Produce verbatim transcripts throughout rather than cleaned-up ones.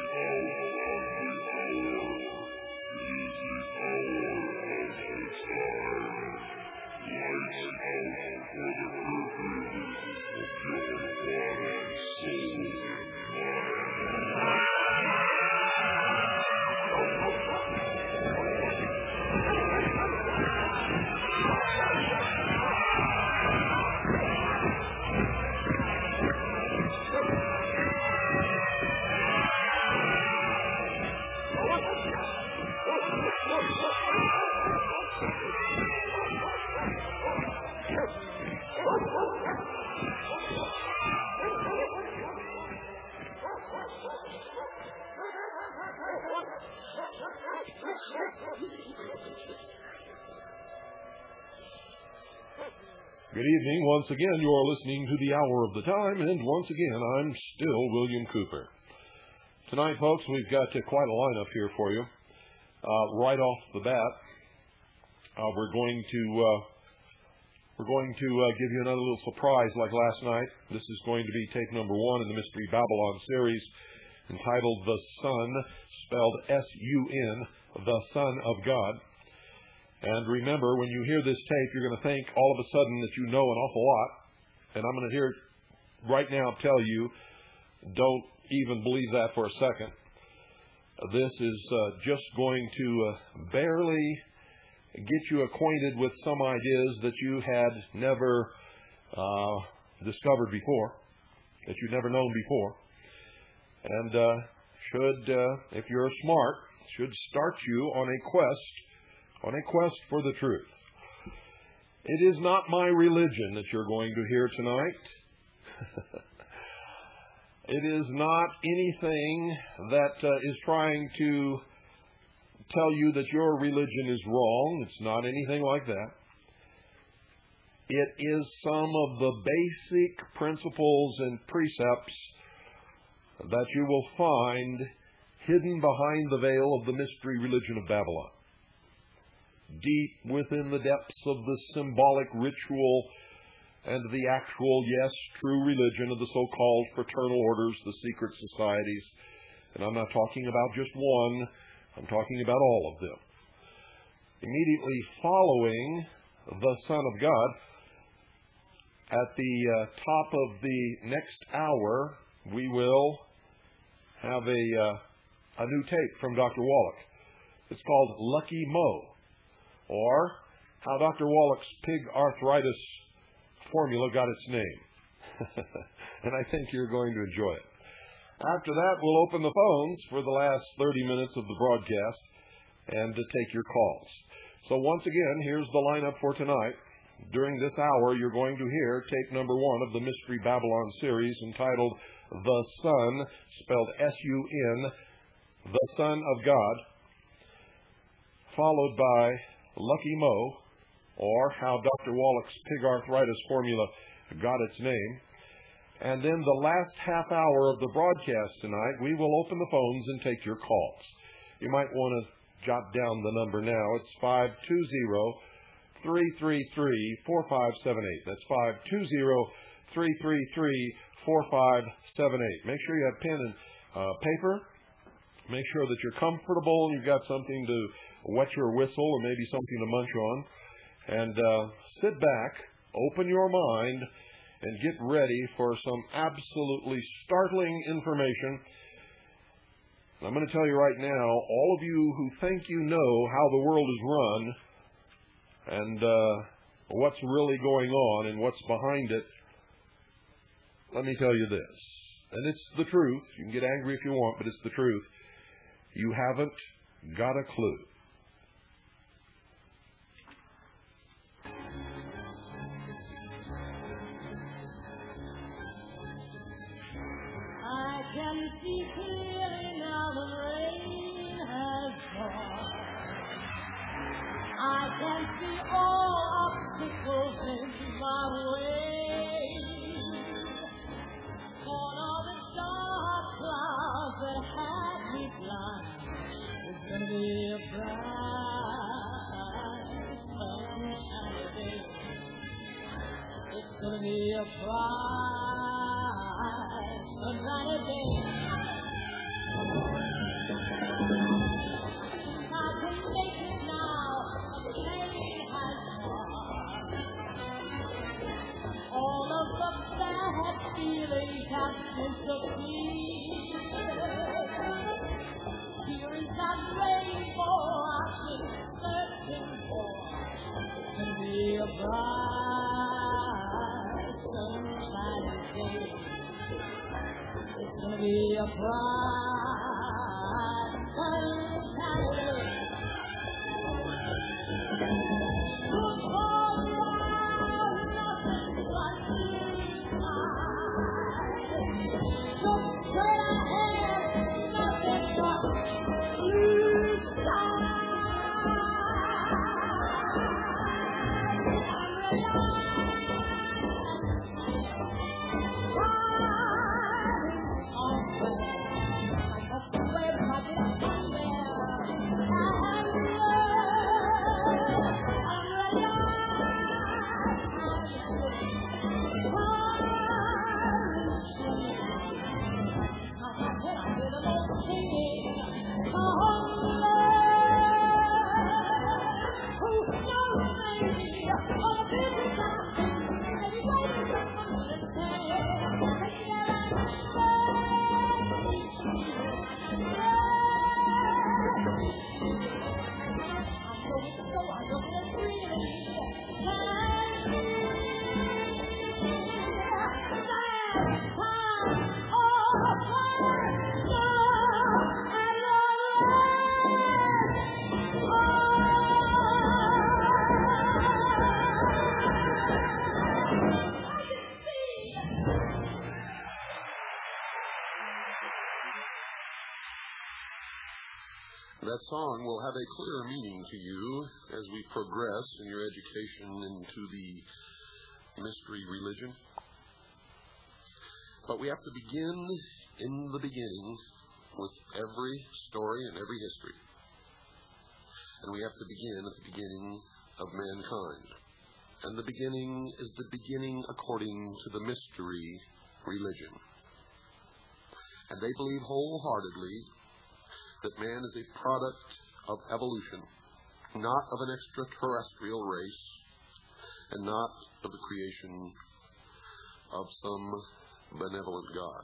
Good evening. Once again, you're listening to the Hour of the Time, and once again, I'm still William Cooper. Tonight, folks, we've got uh, quite a lineup here for you. Uh, right off the bat, uh, we're going to uh, we're going to uh, give you another little surprise like last night. This is going to be tape number one in the Mystery Babylon series, entitled "The Son," spelled S U N, the Son of God. And remember, when you hear this tape, you're going to think all of a sudden that you know an awful lot. And I'm going to hear right now tell you, don't even believe that for a second. This is uh, just going to uh, barely get you acquainted with some ideas that you had never uh, discovered before, that you'd never known before. And uh, should, uh, if you're smart, should start you on a quest on a quest for the truth. It is not my religion that you're going to hear tonight. It is not anything that uh, is trying to tell you that your religion is wrong. It's not anything like that. It is some of the basic principles and precepts that you will find hidden behind the veil of the mystery religion of Babylon. Deep within the depths of the symbolic ritual and the actual, yes, true religion of the so-called fraternal orders, the secret societies. And I'm not talking about just one, I'm talking about all of them. Immediately following the Son of God, at the uh, top of the next hour, we will have a, uh, a new tape from Doctor Wallach. It's called Lucky Mo, or how Doctor Wallach's pig arthritis formula got its name. And I think you're going to enjoy it. After that, we'll open the phones for the last thirty minutes of the broadcast and to take your calls. So once again, here's the lineup for tonight. During this hour, you're going to hear tape number one of the Mystery Babylon series entitled The Son, spelled S U N, the Son of God, followed by Lucky Mo, or how Doctor Wallach's pig arthritis formula got its name. And then the last half hour of the broadcast tonight, we will open the phones and take your calls. You might want to jot down the number now. It's five two zero, three three three, four five seven eight. That's five two zero, three three three, four five seven eight. Make sure you have pen and uh, paper. Make sure that you're comfortable and you've got something to wet your whistle or maybe something to munch on. And uh, sit back, open your mind, and get ready for some absolutely startling information. I'm going to tell you right now, all of you who think you know how the world is run and uh, what's really going on and what's behind it, let me tell you this. And it's the truth. You can get angry if you want, but it's the truth. You haven't got a clue. I can see clearly now the rain has gone. I can see all obstacles in my way. Gone are the dark clouds that had me blind. It's gonna be a bright, sunshiny day. It's gonna be a bright, sunshiny day. That song will have a clearer meaning to you as we progress in your education into the mystery religion. But we have to begin in the beginning with every story and every history. And we have to begin at the beginning of mankind. And the beginning is the beginning according to the mystery religion. And they believe wholeheartedly that man is a product of evolution, not of an extraterrestrial race, and not of the creation of some benevolent God.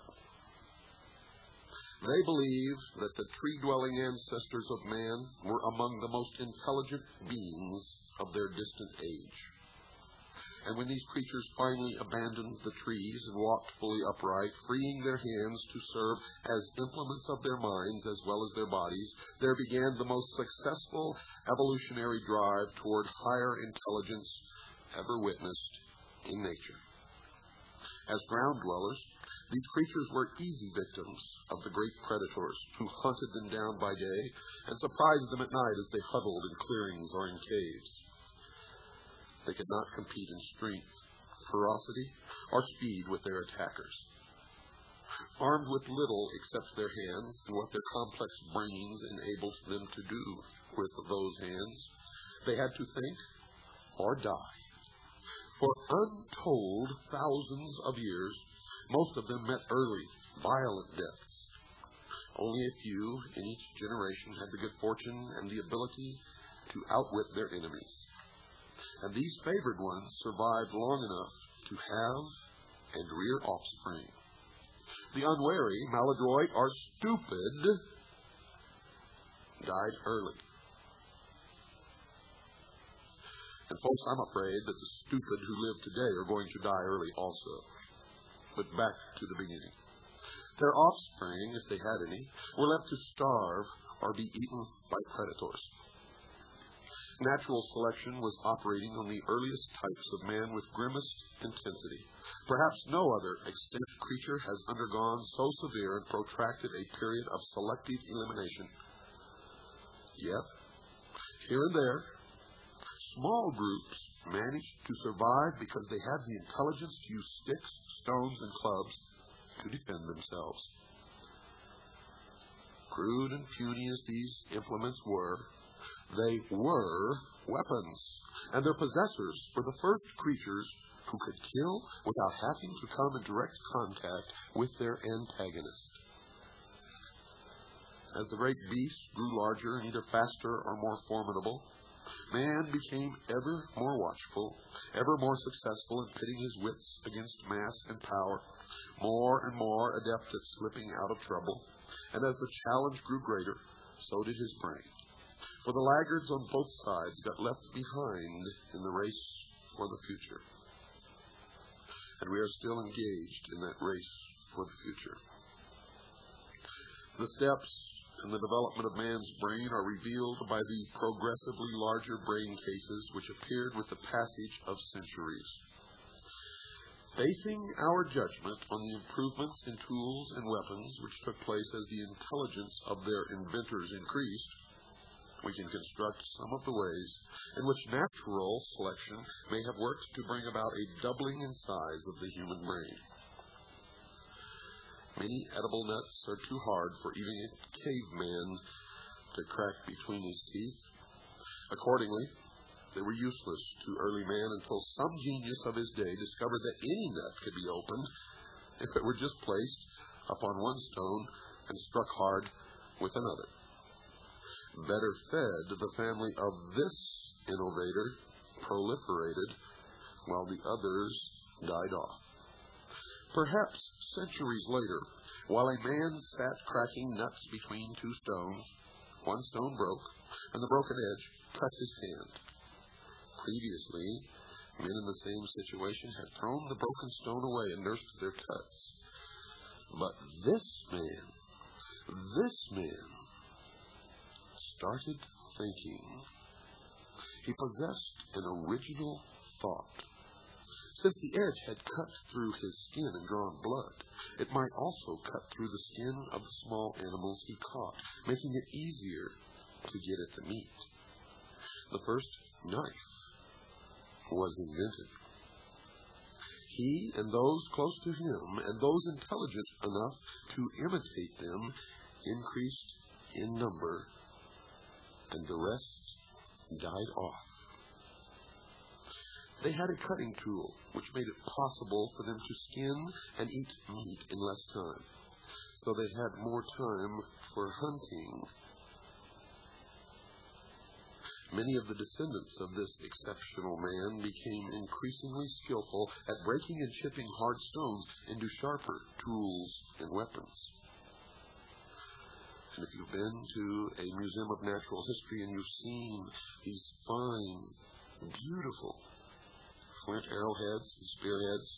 They believe that the tree-dwelling ancestors of man were among the most intelligent beings of their distant age. And when these creatures finally abandoned the trees and walked fully upright, freeing their hands to serve as implements of their minds as well as their bodies, there began the most successful evolutionary drive toward higher intelligence ever witnessed in nature. As ground dwellers, these creatures were easy victims of the great predators who hunted them down by day and surprised them at night as they huddled in clearings or in caves. They could not compete in strength, ferocity, or speed with their attackers. Armed with little except their hands and what their complex brains enabled them to do with those hands, they had to think or die. For untold thousands of years, most of them met early, violent deaths. Only a few in each generation had the good fortune and the ability to outwit their enemies. And these favored ones survived long enough to have and rear offspring. The unwary, maladroit, or stupid died early. And folks, I'm afraid that the stupid who live today are going to die early also. But back to the beginning. Their offspring, if they had any, were left to starve or be eaten by predators. Natural selection was operating on the earliest types of man with grimmest intensity. Perhaps no other extinct creature has undergone so severe and protracted a period of selective elimination. Yet, here and there, small groups managed to survive because they had the intelligence to use sticks, stones, and clubs to defend themselves. Crude and puny as these implements were, they were weapons, and their possessors were the first creatures who could kill without having to come in direct contact with their antagonist. As the great beasts grew larger and either faster or more formidable, man became ever more watchful, ever more successful in pitting his wits against mass and power, more and more adept at slipping out of trouble. And as the challenge grew greater, so did his brain. For the laggards on both sides got left behind in the race for the future. And we are still engaged in that race for the future. The steps in the development of man's brain are revealed by the progressively larger brain cases which appeared with the passage of centuries. Basing our judgment on the improvements in tools and weapons which took place as the intelligence of their inventors increased, we can construct some of the ways in which natural selection may have worked to bring about a doubling in size of the human brain. Many edible nuts are too hard for even a caveman to crack between his teeth. Accordingly, they were useless to early man until some genius of his day discovered that any nut could be opened if it were just placed upon one stone and struck hard with another. Better fed, the family of this innovator proliferated while the others died off. Perhaps centuries later, while a man sat cracking nuts between two stones, one stone broke, and the broken edge cut his hand. Previously, men in the same situation had thrown the broken stone away and nursed their cuts. But this man, this man, started thinking. He possessed an original thought. Since the edge had cut through his skin and drawn blood, it might also cut through the skin of the small animals he caught, making it easier to get at the meat. The first knife was invented. He and those close to him, and those intelligent enough to imitate them, increased in number, and the rest died off. They had a cutting tool which made it possible for them to skin and eat meat in less time, so they had more time for hunting. Many of the descendants of this exceptional man became increasingly skillful at breaking and chipping hard stones into sharper tools and weapons. And if you've been to a museum of natural history and you've seen these fine, beautiful flint arrowheads and spearheads,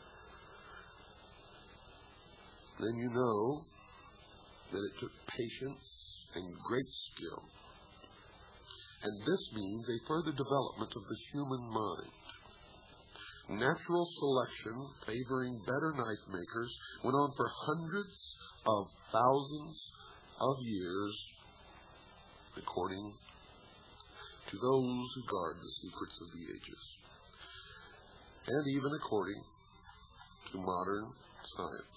then you know that it took patience and great skill. And this means a further development of the human mind. Natural selection, favoring better knife makers, went on for hundreds of thousands of years, according to those who guard the secrets of the ages, and even according to modern science.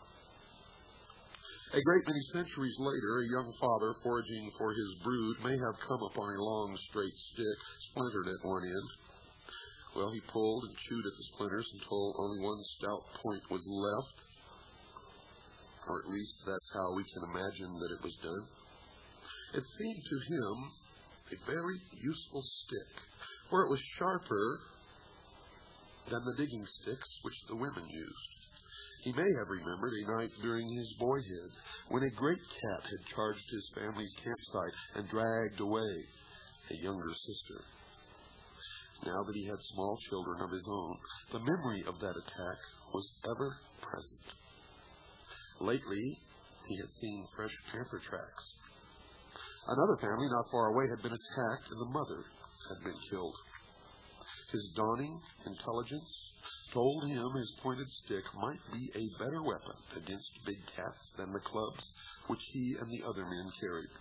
A great many centuries later, a young father foraging for his brood may have come upon a long, straight stick, splintered at one end. Well, he pulled and chewed at the splinters until only one stout point was left, or at least that's how we can imagine that it was done. It seemed to him a very useful stick, for it was sharper than the digging sticks which the women used. He may have remembered a night during his boyhood when a great cat had charged his family's campsite and dragged away a younger sister. Now that he had small children of his own, the memory of that attack was ever present. Lately, he had seen fresh panther tracks. Another family not far away had been attacked and the mother had been killed. His dawning intelligence told him his pointed stick might be a better weapon against big cats than the clubs which he and the other men carried.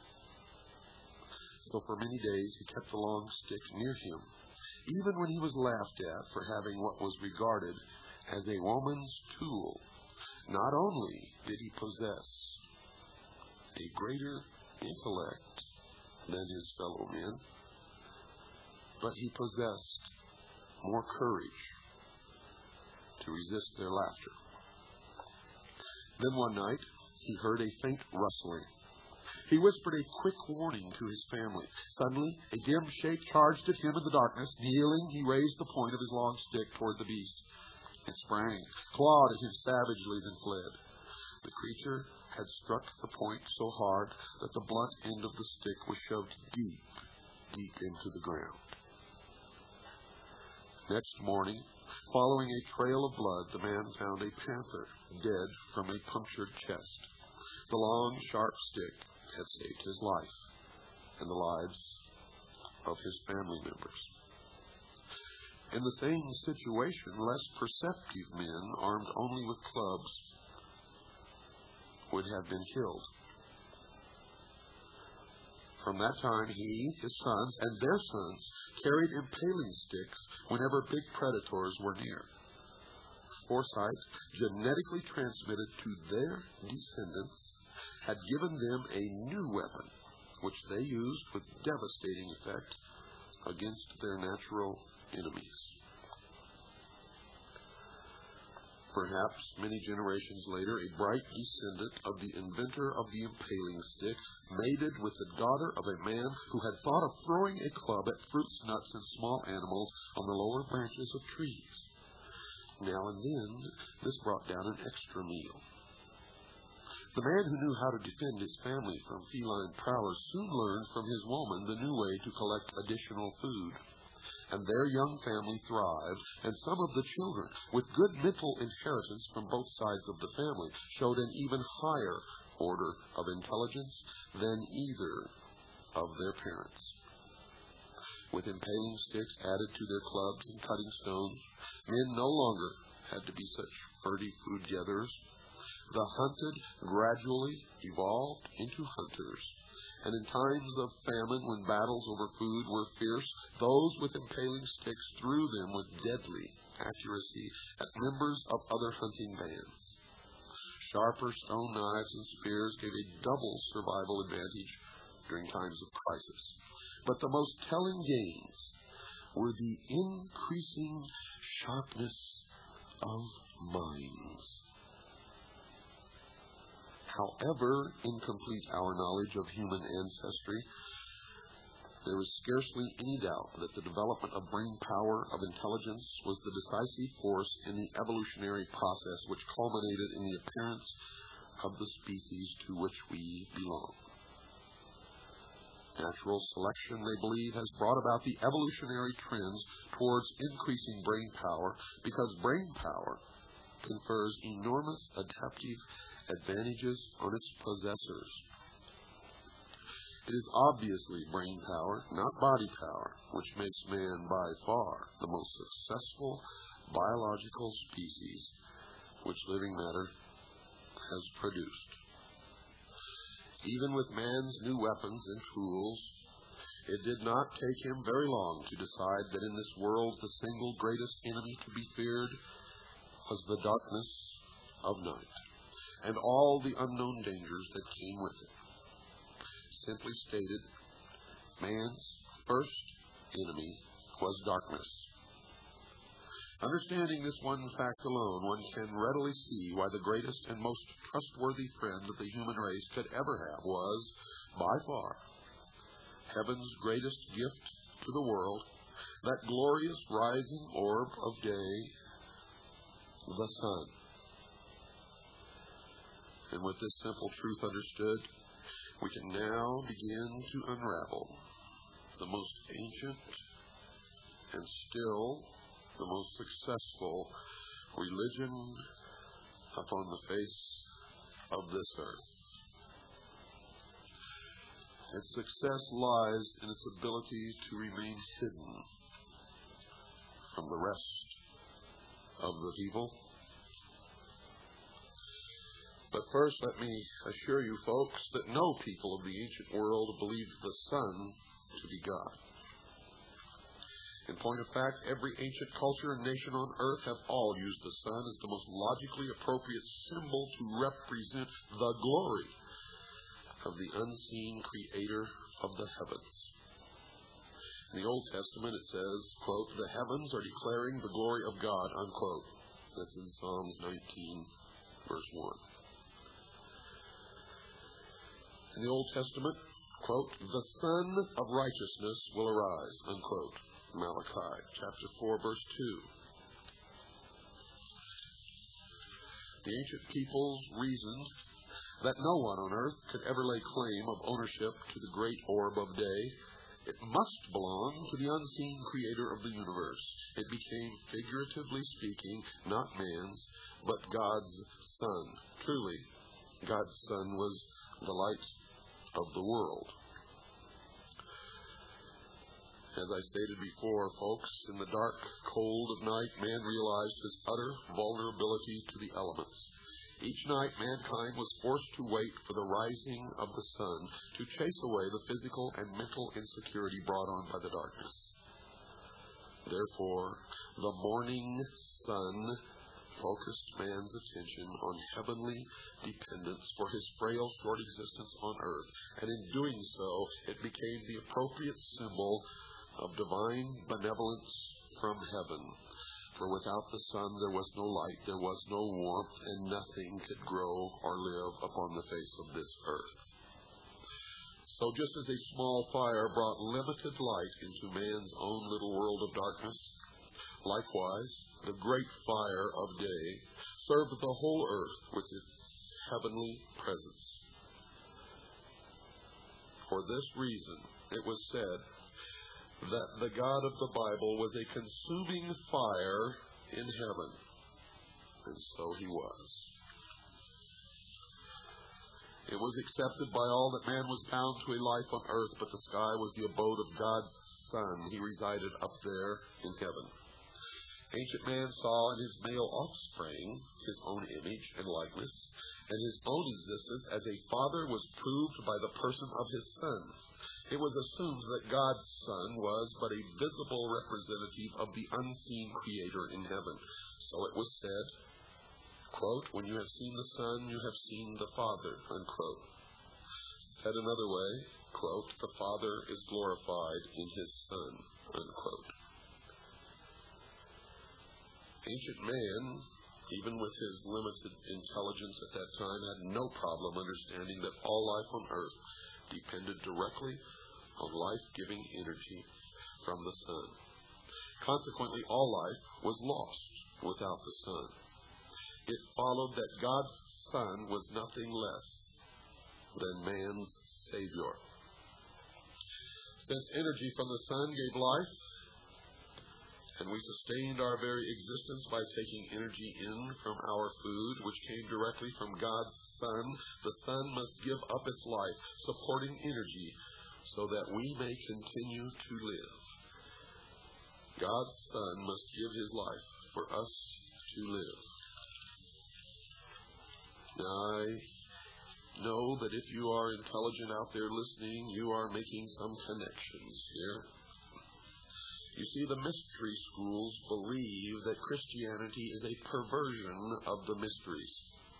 So for many days he kept the long stick near him, even when he was laughed at for having what was regarded as a woman's tool. Not only did he possess a greater intellect than his fellow men, but he possessed more courage to resist their laughter. Then one night, he heard a faint rustling, He whispered a quick warning to his family. Suddenly, a dim shape charged at him in the darkness. Kneeling, he raised the point of his long stick toward the beast. It sprang, clawed at him savagely, then fled. The creature had struck the point so hard that the blunt end of the stick was shoved deep, deep into the ground. Next morning, following a trail of blood, the man found a panther dead from a punctured chest. The long, sharp stick had saved his life and the lives of his family members. In the same situation, less perceptive men, armed only with clubs, would have been killed. From that time, he, his sons, and their sons carried impaling sticks whenever big predators were near. Foresight, genetically transmitted to their descendants, had given them a new weapon, which they used with devastating effect against their natural enemies. Perhaps many generations later, a bright descendant of the inventor of the impaling stick mated with the daughter of a man who had thought of throwing a club at fruits, nuts, and small animals on the lower branches of trees. Now and then, this brought down an extra meal. The man who knew how to defend his family from feline prowlers soon learned from his woman the new way to collect additional food. And their young family thrived, and some of the children, with good mental inheritance from both sides of the family, showed an even higher order of intelligence than either of their parents. With impaling sticks added to their clubs and cutting stones, men no longer had to be such hardy food gatherers. The hunted gradually evolved into hunters. And in times of famine, when battles over food were fierce, those with impaling sticks threw them with deadly accuracy at members of other hunting bands. Sharper stone knives and spears gave a double survival advantage during times of crisis. But the most telling gains were the increasing sharpness of minds. However incomplete our knowledge of human ancestry, there is scarcely any doubt that the development of brain power, of intelligence, was the decisive force in the evolutionary process which culminated in the appearance of the species to which we belong. Natural selection, they believe, has brought about the evolutionary trends towards increasing brain power because brain power confers enormous adaptive advantages on its possessors. It is obviously brain power, not body power, which makes man by far the most successful biological species which living matter has produced. Even with man's new weapons and tools, it did not take him very long to decide that in this world the single greatest enemy to be feared was the darkness of night and all the unknown dangers that came with it. Simply stated, man's first enemy was darkness. Understanding this one fact alone, one can readily see why the greatest and most trustworthy friend that the human race could ever have was, by far, heaven's greatest gift to the world, that glorious rising orb of day, the sun. And with this simple truth understood, we can now begin to unravel the most ancient and still the most successful religion upon the face of this earth. Its success lies in its ability to remain hidden from the rest of the people. But first, let me assure you folks that no people of the ancient world believed the sun to be God. In point of fact, every ancient culture and nation on earth have all used the sun as the most logically appropriate symbol to represent the glory of the unseen creator of the heavens. In the Old Testament it says, quote, "The heavens are declaring the glory of God," unquote. That's in Psalms nineteen, verse one. In the Old Testament, quote, the Son of Righteousness will arise, unquote. Malachi chapter four, verse two. The ancient peoples reasoned that no one on earth could ever lay claim of ownership to the great orb of day. It must belong to the unseen creator of the universe. It became, figuratively speaking, not man's, but God's Son. Truly, God's Son was the light of the world. As I stated before, folks, in the dark, cold of night, man realized his utter vulnerability to the elements. Each night, mankind was forced to wait for the rising of the sun to chase away the physical and mental insecurity brought on by the darkness. Therefore, the morning sun focused man's attention on heavenly dependence for his frail, short existence on earth, and in doing so, it became the appropriate symbol of divine benevolence from heaven. For without the sun there was no light, there was no warmth, and nothing could grow or live upon the face of this earth. So just as a small fire brought limited light into man's own little world of darkness, likewise the great fire of day served the whole earth with its heavenly presence. For this reason, it was said that the God of the Bible was a consuming fire in heaven. And so he was. It was accepted by all that man was bound to a life on earth, but the sky was the abode of God's Son. He resided up there in heaven. Ancient man saw in his male offspring his own image and likeness, and his own existence as a father was proved by the person of his Son. It was assumed that God's Son was but a visible representative of the unseen Creator in heaven. So it was said, quote, when you have seen the Son, you have seen the Father, unquote. Said another way, quote, the Father is glorified in his Son, unquote. Ancient man, even with his limited intelligence at that time, had no problem understanding that all life on earth depended directly on life-giving energy from the sun. Consequently, all life was lost without the sun. It followed that God's Son was nothing less than man's Savior. Since energy from the sun gave life, and we sustained our very existence by taking energy in from our food, which came directly from God's Son, the Son must give up its life, supporting energy, so that we may continue to live. God's Son must give his life for us to live. Now, I know that if you are intelligent out there listening, you are making some connections here. You see, the mystery schools believe that Christianity is a perversion of the mysteries.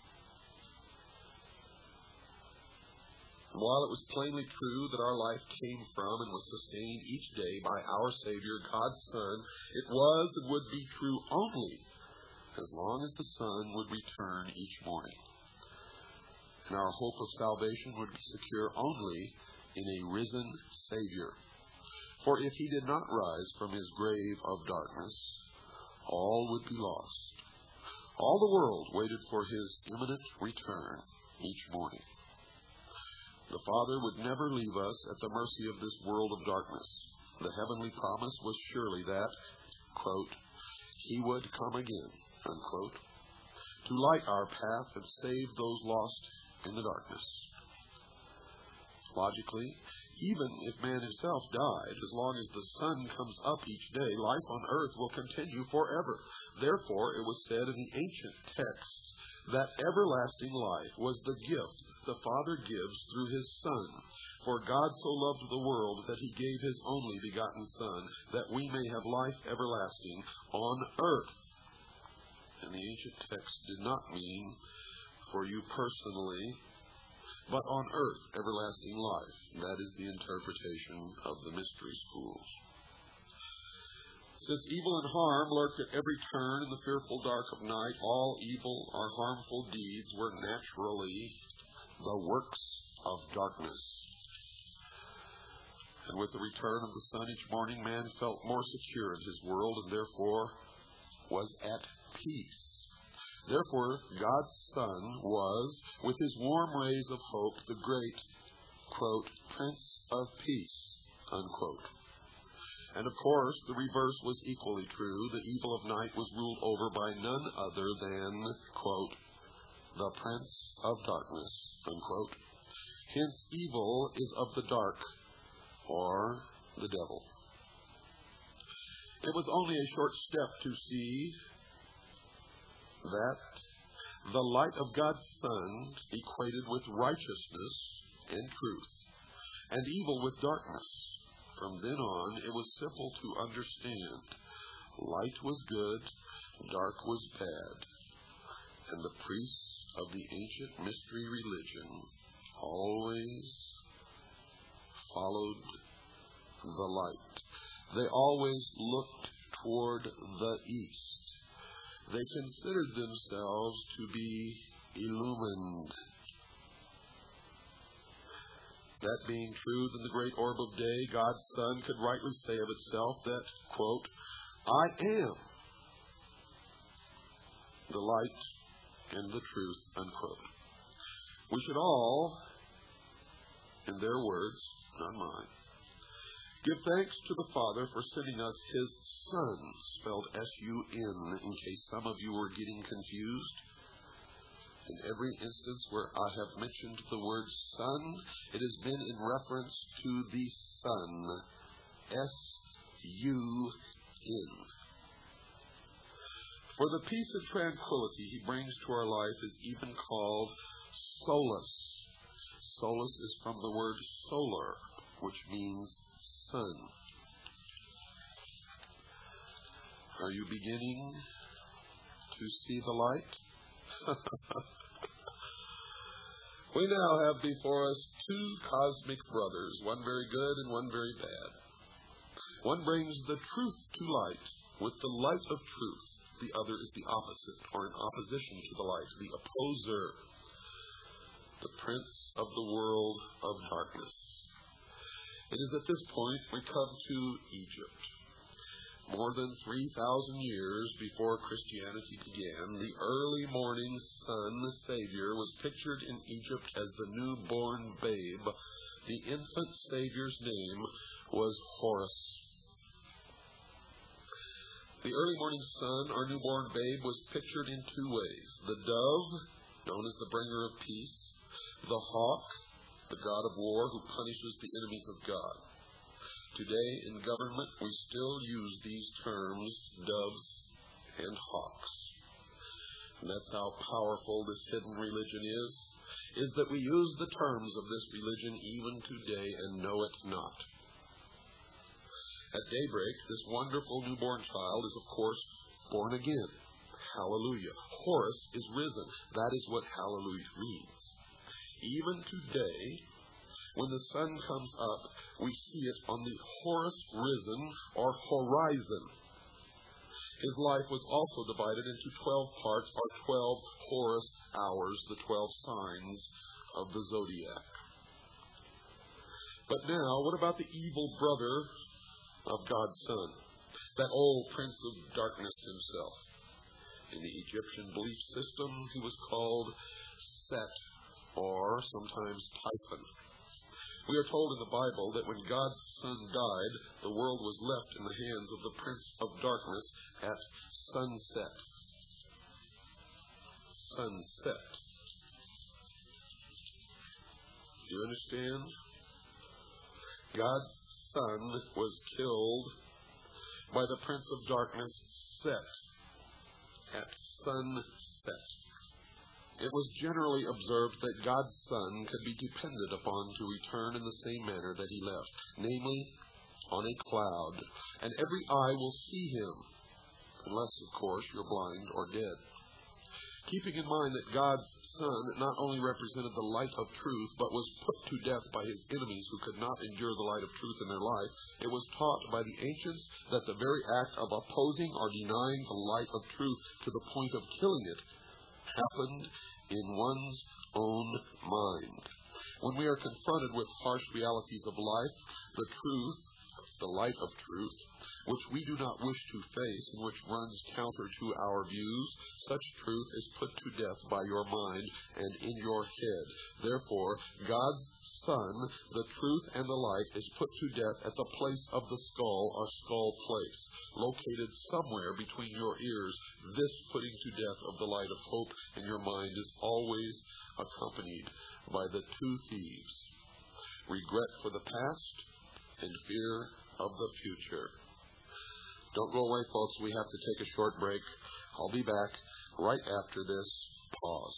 While it was plainly true that our life came from and was sustained each day by our Savior, God's Son, it was and would be true only as long as the sun would return each morning. And our hope of salvation would be secure only in a risen Savior. For if he did not rise from his grave of darkness, all would be lost. All the world waited for his imminent return each morning. The Father would never leave us at the mercy of this world of darkness. The heavenly promise was surely that, quote, he would come again, unquote, to light our path and save those lost in the darkness. Logically, even if man himself died, as long as the sun comes up each day, life on earth will continue forever. Therefore, it was said in the ancient texts that everlasting life was the gift the Father gives through his Son. For God so loved the world that he gave his only begotten Son, that we may have life everlasting on earth. And the ancient text did not mean for you personally, but on earth everlasting life. That is the interpretation of the mystery schools. Since evil and harm lurked at every turn in the fearful dark of night, all evil or harmful deeds were naturally the works of darkness. And with the return of the sun each morning, man felt more secure in his world and therefore was at peace. Therefore, God's Son was, with his warm rays of hope, the great, quote, Prince of Peace, unquote. And of course, the reverse was equally true. The evil of night was ruled over by none other than, quote, the Prince of Darkness, unquote. Hence, evil is of the dark, or the devil. It was only a short step to see that the light of God's Son equated with righteousness and truth, and evil with darkness. From then on, it was simple to understand. Light was good, dark was bad, and the priests of the ancient mystery religion always followed the light. They always looked toward the east. They considered themselves to be illumined. That being true, in the great orb of day, God's Son could rightly say of itself that, quote, I am the light and the truth, unquote. We should all, in their words, not mine, give thanks to the Father for sending us his Son, spelled S U N, in case some of you were getting confused. In every instance where I have mentioned the word Son, it has been in reference to the Son, S U N. For the peace and tranquility he brings to our life is even called solace. Solace is from the word solar, which means sun. Are you beginning to see the light? We now have before us two cosmic brothers, one very good and one very bad. One brings the truth to light with the light of truth. The other is the opposite, or in opposition to the light, the opposer, the prince of the world of darkness. It is at this point we come to Egypt. More than three thousand years before Christianity began, the early morning sun, the Savior, was pictured in Egypt as the newborn babe. The infant Savior's name was Horus. The early morning sun, our newborn babe, was pictured in two ways. The dove, known as the bringer of peace. The hawk, the god of war who punishes the enemies of God. Today, in government, we still use these terms, doves and hawks. And that's how powerful this hidden religion is, is that we use the terms of this religion even today and know it not. At daybreak, this wonderful newborn child is, of course, born again. Hallelujah. Horus is risen. That is what hallelujah means. Even today, when the sun comes up, we see it on the Horus risen, or horizon. His life was also divided into twelve parts, or twelve Horus hours, the twelve signs of the zodiac. But now, what about the evil brother of God's Son, that old prince of darkness himself? In the Egyptian belief system, he was called Set, or sometimes Typhon. We are told in the Bible that when God's Son died, the world was left in the hands of the Prince of Darkness at sunset. Sunset. Do you understand? God's Son was killed by the Prince of Darkness set at sunset. It was generally observed that God's Son could be depended upon to return in the same manner that he left, namely, on a cloud, and every eye will see him, unless, of course, you're blind or dead. Keeping in mind that God's Son not only represented the light of truth, but was put to death by his enemies who could not endure the light of truth in their life, it was taught by the ancients that the very act of opposing or denying the light of truth to the point of killing it happened in one's own mind. When we are confronted with harsh realities of life, the truth, the light of truth, which we do not wish to face and which runs counter to our views, such truth is put to death by your mind and in your head. Therefore, God's Son, the truth and the light, is put to death at the place of the skull, or skull place, located somewhere between your ears. This putting to death of the light of hope in your mind is always accompanied by the two thieves: regret for the past and fear of the future. Don't go away, folks. We have to take a short break. I'll be back right after this pause.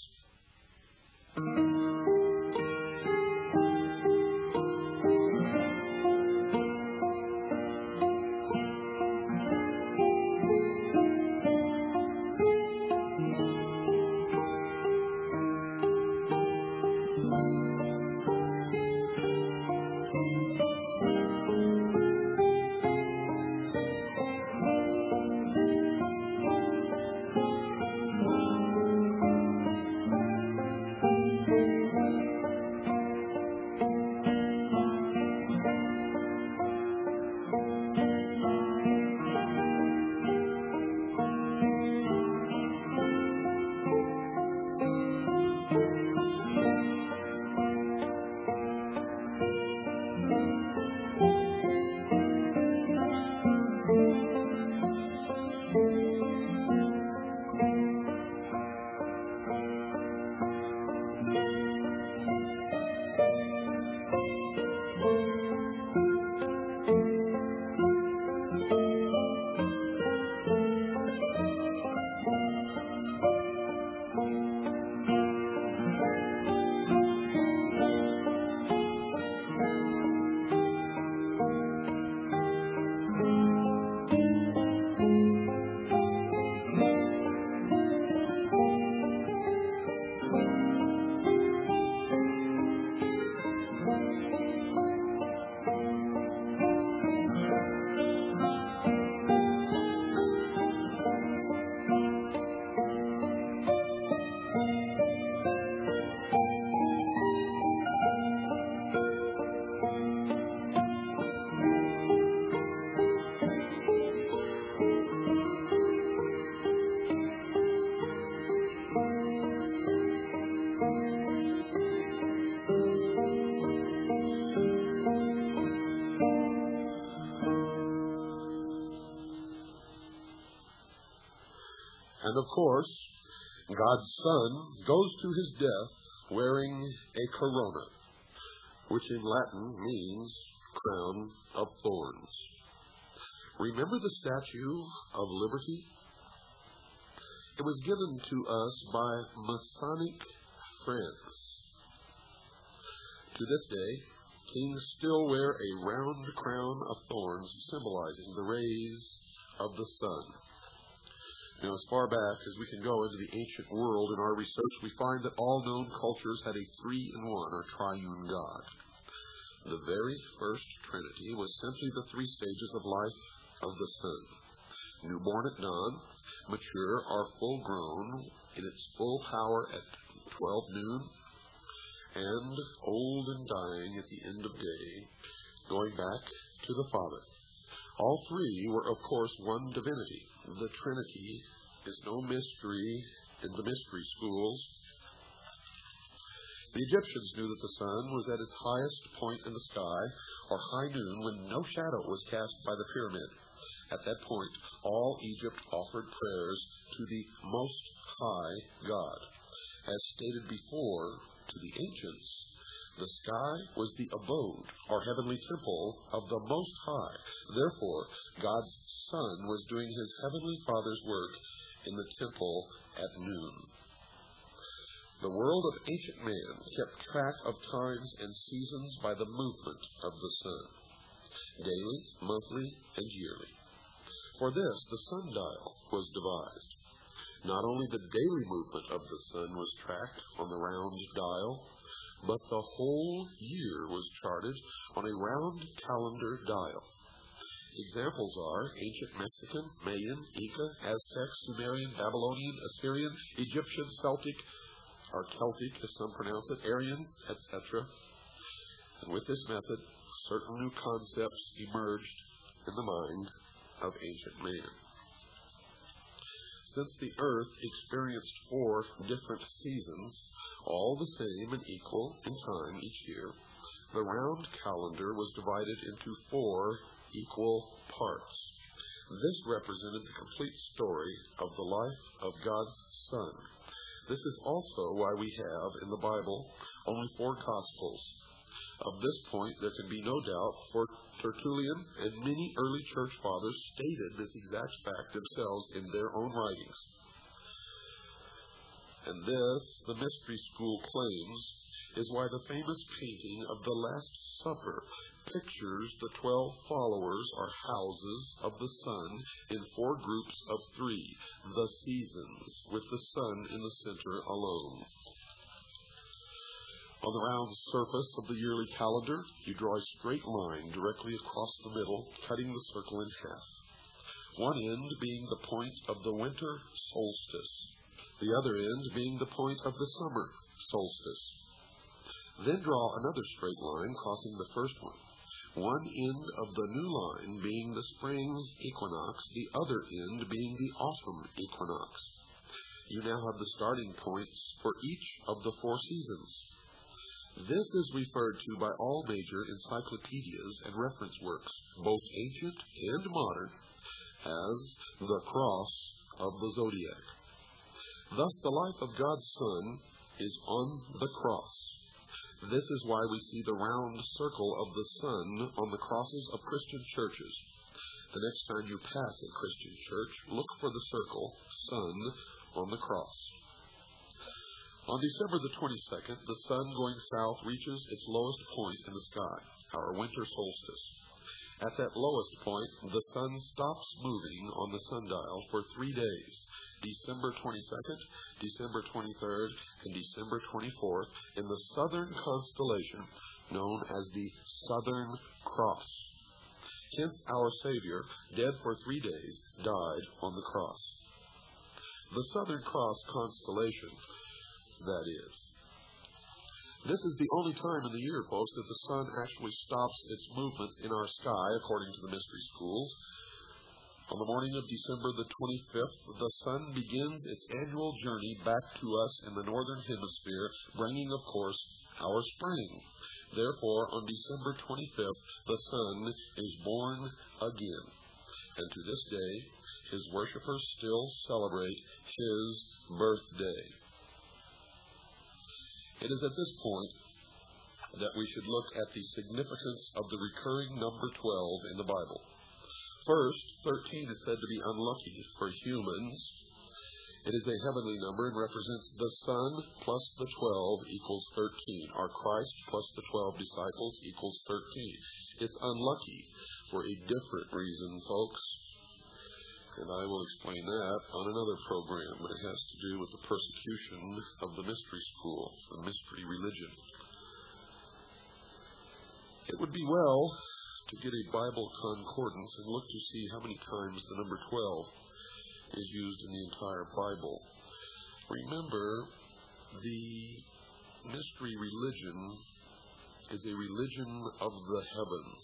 And of course, God's Son goes to his death wearing a corona, which in Latin means crown of thorns. Remember the Statue of Liberty? It was given to us by Masonic France. To this day, kings still wear a round crown of thorns symbolizing the rays of the sun. Now, as far back as we can go into the ancient world in our research, we find that all known cultures had a three-in-one or triune God. The very first Trinity was simply the three stages of life of the sun: newborn at dawn, mature or full grown in its full power at twelve noon, and old and dying at the end of day, going back to the Father. All three were, of course, one divinity. The Trinity is no mystery in the mystery schools. The Egyptians knew that the sun was at its highest point in the sky, or high noon, when no shadow was cast by the pyramid. At that point, all Egypt offered prayers to the Most High God. As stated before, to the ancients, the sky was the abode, or heavenly temple, of the Most High. Therefore, God's Son was doing his heavenly Father's work in the temple at noon. The world of ancient man kept track of times and seasons by the movement of the sun, daily, monthly, and yearly. For this, the sundial was devised. Not only the daily movement of the sun was tracked on the round dial, but the whole year was charted on a round calendar dial. Examples are ancient Mexican, Mayan, Inca, Aztec, Sumerian, Babylonian, Assyrian, Egyptian, Celtic, or Celtic, as some pronounce it, Aryan, et cetera. And with this method, certain new concepts emerged in the mind of ancient man. Since the earth experienced four different seasons, all the same and equal in time each year, the round calendar was divided into four equal parts. This represented the complete story of the life of God's Son. This is also why we have in the Bible only four Gospels. Of this point, there can be no doubt, for Tertullian and many early church fathers stated this exact fact themselves in their own writings. And this, the mystery school claims, is why the famous painting of the Last Supper pictures the twelve followers or houses of the sun in four groups of three, the seasons, with the sun in the center alone. On the round surface of the yearly calendar, you draw a straight line directly across the middle, cutting the circle in half. One end being the point of the winter solstice, the other end being the point of the summer solstice. Then draw another straight line crossing the first one, one end of the new line being the spring equinox, the other end being the autumn equinox. You now have the starting points for each of the four seasons. This is referred to by all major encyclopedias and reference works, both ancient and modern, as the cross of the zodiac. Thus, the life of God's Son is on the cross. This is why we see the round circle of the sun on the crosses of Christian churches. The next time you pass a Christian church, look for the circle, sun, on the cross. On December the twenty-second, the sun going south reaches its lowest point in the sky, our winter solstice. At that lowest point, the sun stops moving on the sundial for three days, December twenty-second, December twenty-third, and December twenty-fourth, in the southern constellation known as the Southern Cross. Hence our Savior, dead for three days, died on the cross. The Southern Cross constellation, that is. This is the only time in the year, folks, that the sun actually stops its movements in our sky, according to the mystery schools. On the morning of December the twenty-fifth, the sun begins its annual journey back to us in the northern hemisphere, bringing, of course, our spring. Therefore, on December twenty-fifth, the sun is born again. And to this day, his worshipers still celebrate his birthday. It is at this point that we should look at the significance of the recurring number twelve in the Bible. First, thirteen is said to be unlucky for humans. It is a heavenly number and represents the Son plus the twelve equals thirteen, or Christ plus the twelve disciples equals thirteen. It's unlucky for a different reason, folks. And I will explain that on another program, but it has to do with the persecution of the mystery school, the mystery religion. It would be well to get a Bible concordance and look to see how many times the number twelve is used in the entire Bible. Remember, the mystery religion is a religion of the heavens.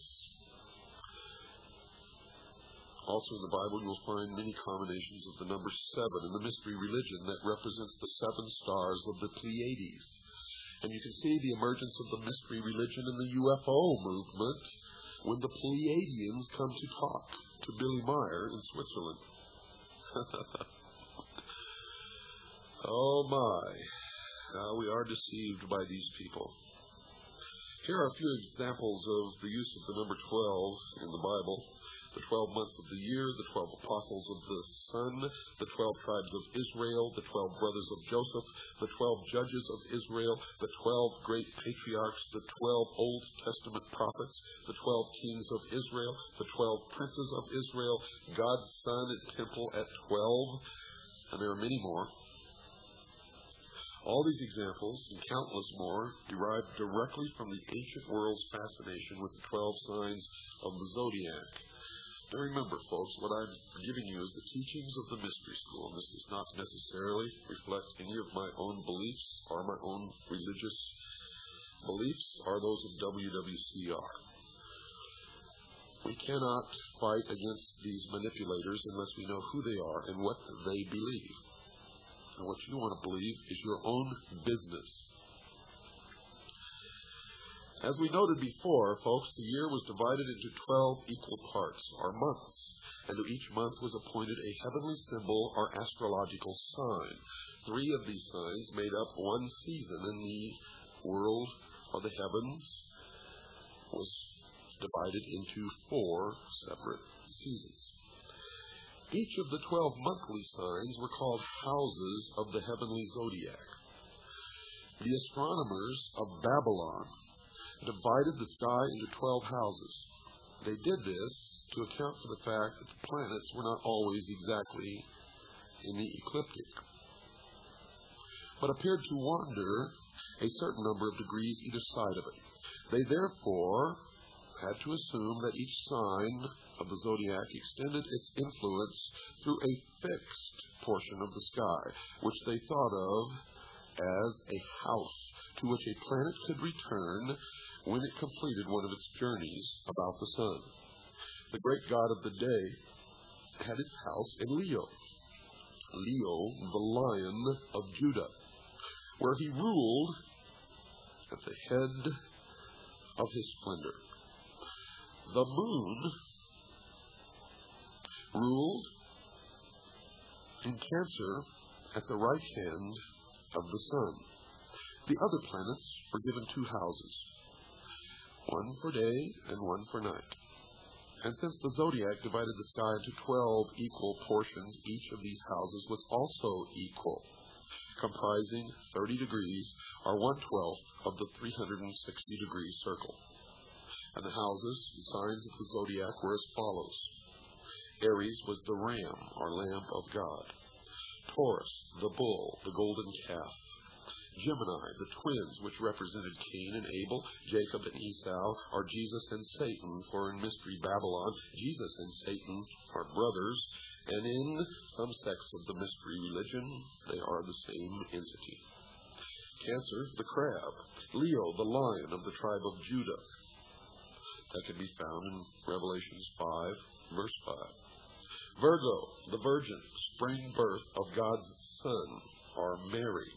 Also in the Bible, you will find many combinations of the number seven in the mystery religion that represents the seven stars of the Pleiades. And you can see the emergence of the mystery religion in the U F O movement when the Pleiadians come to talk to Billy Meyer in Switzerland. Oh my, how we are deceived by these people. Here are a few examples of the use of the number twelve in the Bible. The twelve months of the year, the twelve apostles of the sun, the twelve tribes of Israel, the twelve brothers of Joseph, the twelve judges of Israel, the twelve great patriarchs, the twelve Old Testament prophets, the twelve kings of Israel, the twelve princes of Israel, God's Son and temple at twelve, and there are many more. All these examples, and countless more, derive directly from the ancient world's fascination with the twelve signs of the zodiac. And remember, folks, what I'm giving you is the teachings of the Mystery School. And this does not necessarily reflect any of my own beliefs or my own religious beliefs or those of W W C R. We cannot fight against these manipulators unless we know who they are and what they believe. And what you want to believe is your own business. As we noted before, folks, the year was divided into twelve equal parts, or months, and to each month was appointed a heavenly symbol or astrological sign. Three of these signs made up one season, and the world of the heavens was divided into four separate seasons. Each of the twelve monthly signs were called houses of the heavenly zodiac. The astronomers of Babylon divided the sky into twelve houses. They did this to account for the fact that the planets were not always exactly in the ecliptic, but appeared to wander a certain number of degrees either side of it. They therefore had to assume that each sign of the zodiac extended its influence through a fixed portion of the sky, which they thought of as a house to which a planet could return when it completed one of its journeys about the sun. The great god of the day had its house in Leo, Leo, the Lion of Judah, where he ruled at the head of his splendor. The moon ruled in Cancer at the right hand of the sun. The other planets were given two houses, one for day and one for night. And since the zodiac divided the sky into twelve equal portions, each of these houses was also equal, comprising thirty degrees, or one-twelfth of the three hundred sixty degree circle. And the houses, the signs of the zodiac, were as follows. Aries was the ram, or lamb of God. Taurus, the bull, the golden calf. Gemini, the twins, which represented Cain and Abel, Jacob and Esau, are Jesus and Satan, for in Mystery Babylon, Jesus and Satan are brothers, and in some sects of the Mystery religion, they are the same entity. Cancer, the crab. Leo, the lion of the tribe of Judah. That can be found in Revelations five, verse five. Virgo, the virgin, spring birth of God's Son, or Mary.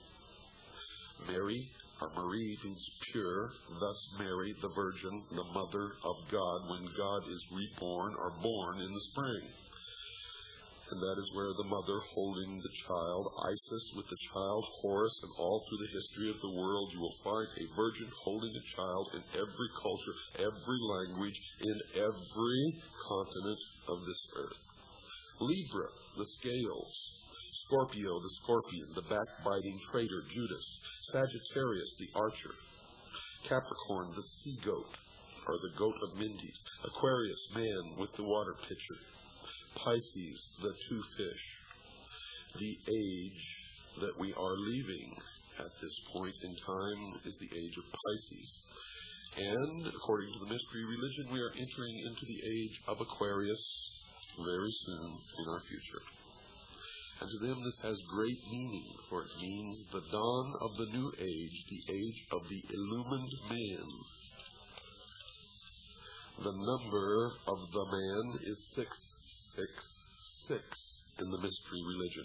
Mary, or Marie, means pure, thus Mary, the Virgin, the Mother of God, when God is reborn or born in the spring. And that is where the mother holding the child, Isis with the child, Horus, and all through the history of the world, you will find a virgin holding a child in every culture, every language, in every continent of this earth. Libra, the scales. Scorpio, the scorpion, the backbiting traitor, Judas. Sagittarius, the archer. Capricorn, the sea goat, or the goat of Mendes. Aquarius, man with the water pitcher. Pisces, the two fish. The age that we are leaving at this point in time is the age of Pisces. And according to the Mystery religion, we are entering into the age of Aquarius very soon in our future. And to them this has great meaning, for it means the dawn of the new age, the age of the illumined man. The number of the man is six six six in the Mystery religion.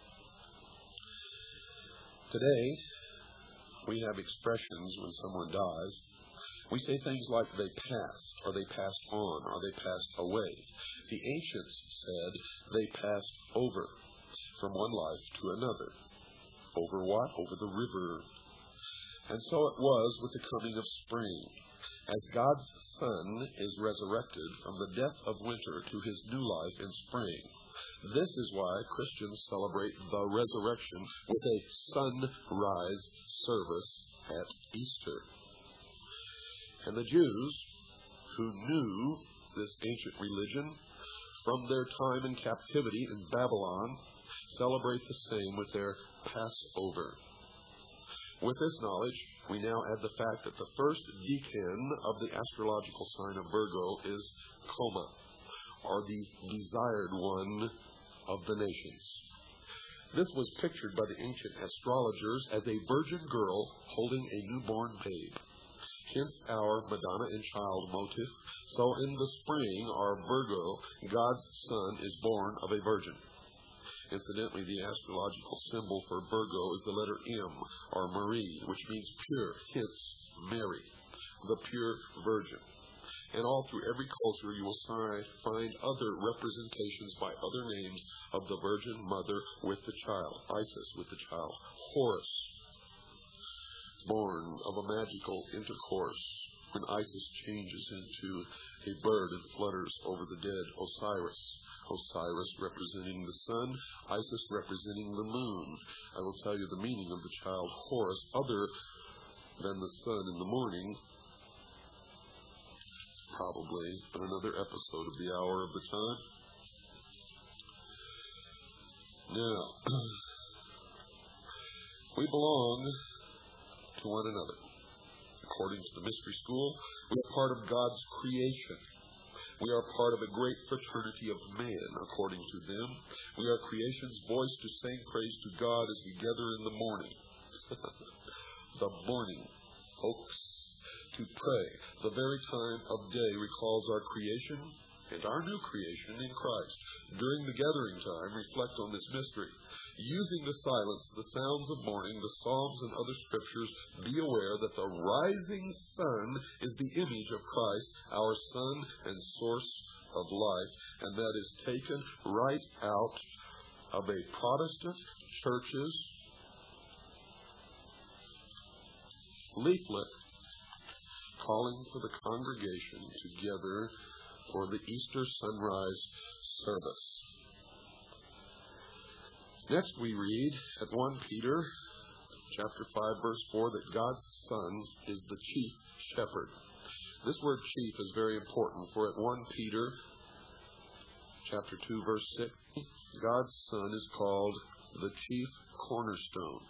Today, we have expressions when someone dies. We say things like they passed, or they passed on, or they passed away. The ancients said they passed over from one life to another. Over what? Over the river. And so it was with the coming of spring. As God's Son is resurrected from the death of winter to his new life in spring, this is why Christians celebrate the resurrection with a sunrise service at Easter. And the Jews, who knew this ancient religion from their time in captivity in Babylon, celebrate the same with their Passover. With this knowledge, we now add the fact that the first decan of the astrological sign of Virgo is Coma, or the desired one of the nations. This was pictured by the ancient astrologers as a virgin girl holding a newborn babe. Hence our Madonna and Child motif. So in the spring, our Virgo, God's Son, is born of a virgin. Incidentally, the astrological symbol for Virgo is the letter M, or Marie, which means pure, hence Mary, the pure virgin. And all through every culture you will find other representations by other names of the Virgin Mother with the child. Isis with the child. Horus, born of a magical intercourse when Isis changes into a bird and flutters over the dead. Osiris. Osiris representing the sun, Isis representing the moon. I will tell you the meaning of the child Horus other than the sun in the morning, probably in another episode of the Hour of the Time. Now, we belong to one another. According to the Mystery School, we are part of God's creation. We are part of a great fraternity of man, according to them. We are creation's voice to sing praise to God as we gather in the morning. The morning, folks. To pray. The very time of day recalls our creation and our new creation in Christ. During the gathering time, reflect on this mystery. Using the silence, the sounds of morning, the Psalms and other scriptures, be aware that the rising sun is the image of Christ, our Son and source of life, and that is taken right out of a Protestant church's leaflet calling for the congregation together for the Easter sunrise service. Next we read at First Peter chapter five verse four that God's Son is the chief shepherd. This word chief is very important, for at First Peter chapter two verse six, God's Son is called the chief cornerstone.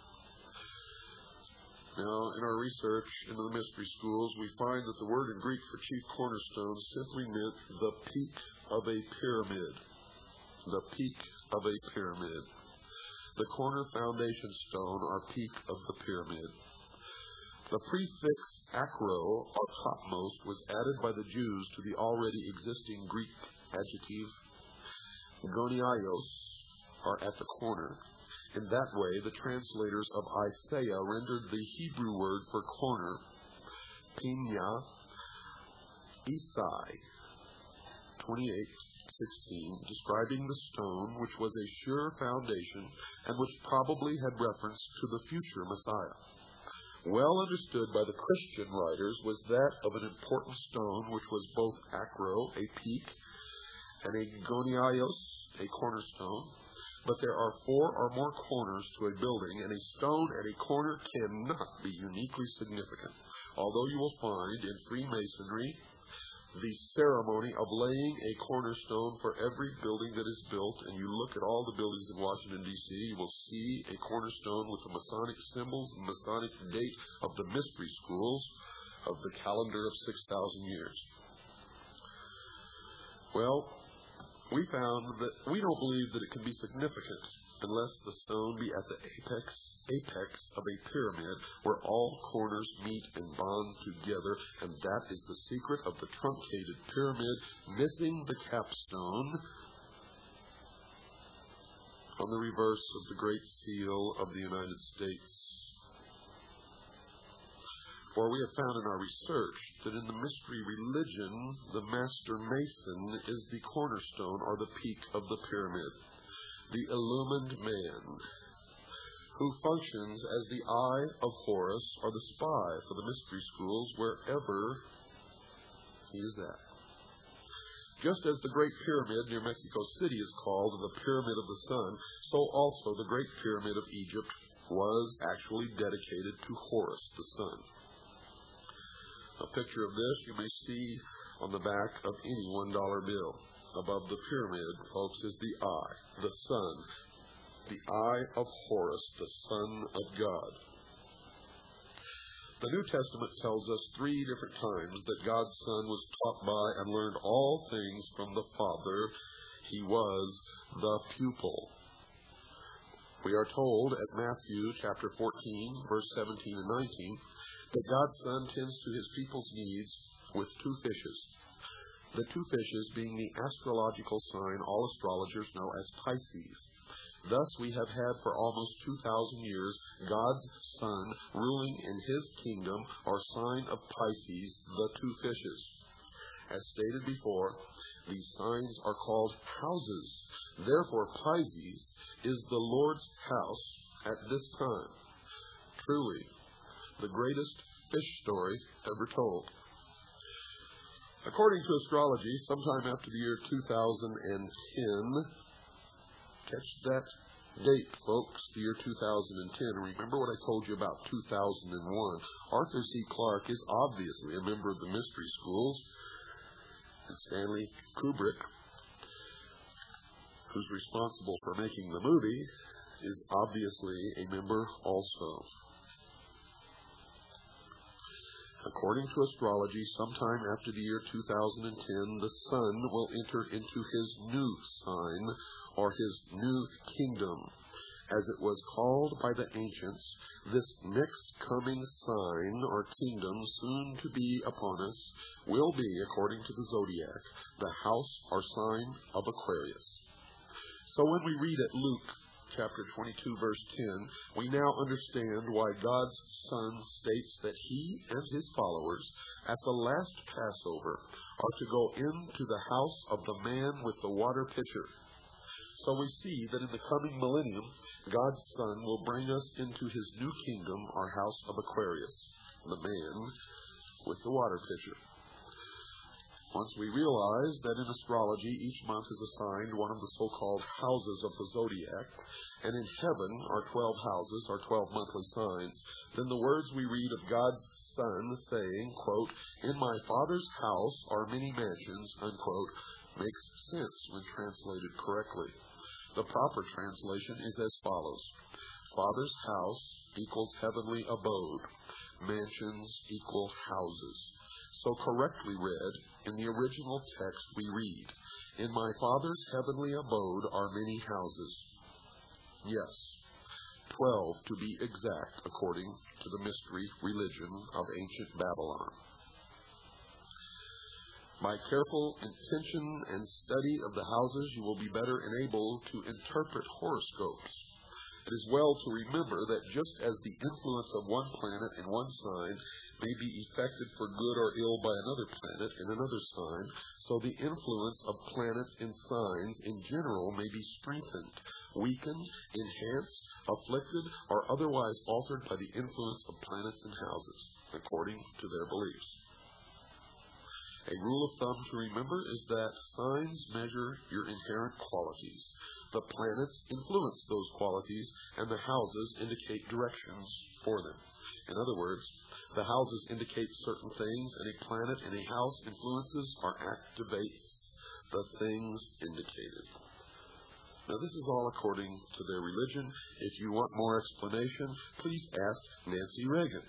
Now, in our research into the mystery schools, we find that the word in Greek for chief cornerstone simply meant the peak of a pyramid. The peak of a pyramid. The corner foundation stone or peak of the pyramid. The prefix acro, or topmost, was added by the Jews to the already existing Greek adjective goniaios, or at the corner. In that way, the translators of Isaiah rendered the Hebrew word for corner, pinya, isai, twenty-eight sixteen, describing the stone which was a sure foundation and which probably had reference to the future Messiah. Well understood by the Christian writers was that of an important stone which was both acro, a peak, and a goniaios, a cornerstone. But there are four or more corners to a building, and a stone at a corner cannot be uniquely significant. Although you will find in Freemasonry the ceremony of laying a cornerstone for every building that is built, and you look at all the buildings in Washington, D C, you will see a cornerstone with the Masonic symbols and Masonic date of the mystery schools of the calendar of six thousand years. Well, we found that we don't believe that it can be significant unless the stone be at the apex apex of a pyramid where all corners meet and bond together, and that is the secret of the truncated pyramid, missing the capstone on the reverse of the Great Seal of the United States. For we have found in our research that in the mystery religion, the master mason is the cornerstone or the peak of the pyramid, the illumined man, who functions as the eye of Horus or the spy for the mystery schools wherever he is at. Just as the Great Pyramid near Mexico City is called the Pyramid of the Sun, so also the Great Pyramid of Egypt was actually dedicated to Horus, the sun. A picture of this you may see on the back of any one dollar bill. Above the pyramid, folks, is the eye, the sun, the eye of Horus, the Son of God. The New Testament tells us three different times that God's Son was taught by and learned all things from the Father. He was the pupil. We are told at Matthew chapter fourteen, verse seventeen and nineteen, that God's Son tends to his people's needs with two fishes. The two fishes being the astrological sign all astrologers know as Pisces. Thus we have had for almost two thousand years God's Son ruling in his kingdom, or sign of Pisces, the two fishes. As stated before, these signs are called houses. Therefore, Pisces is the Lord's house at this time. Truly, the greatest fish story ever told. According to astrology, sometime after the year two thousand ten, catch that date, folks, the year two thousand ten. Remember what I told you about two thousand one. Arthur C. Clarke is obviously a member of the Mystery Schools. And Stanley Kubrick, who's responsible for making the movie, is obviously a member also. According to astrology, sometime after the year two thousand ten, the Son will enter into his new sign, or his new kingdom. As it was called by the ancients, this next coming sign or kingdom soon to be upon us will be, according to the zodiac, the house or sign of Aquarius. So when we read at Luke chapter twenty-two, verse ten, we now understand why God's Son states that he and his followers at the last Passover are to go into the house of the man with the water pitcher. So we see that in the coming millennium, God's Son will bring us into his new kingdom, our house of Aquarius, the man with the water pitcher. Once we realize that in astrology each month is assigned one of the so-called houses of the zodiac, and in heaven are twelve houses, or twelve monthly signs, then the words we read of God's Son saying, quote, "In my Father's house are many mansions," unquote, makes sense when translated correctly. The proper translation is as follows: Father's house equals heavenly abode. Mansions equal houses. So correctly read, in the original text we read, "In my Father's heavenly abode are many houses." Yes, twelve to be exact, according to the mystery religion of ancient Babylon. By careful intention and study of the houses, you will be better enabled to interpret horoscopes. It is well to remember that just as the influence of one planet in one sign may be effected for good or ill by another planet in another sign, so the influence of planets in signs in general may be strengthened, weakened, enhanced, afflicted, or otherwise altered by the influence of planets and houses, according to their beliefs. A rule of thumb to remember is that signs measure your inherent qualities. The planets influence those qualities, and the houses indicate directions for them. In other words, the houses indicate certain things, and a planet in a house influences or activates the things indicated. Now, this is all according to their religion. If you want more explanation, please ask Nancy Reagan.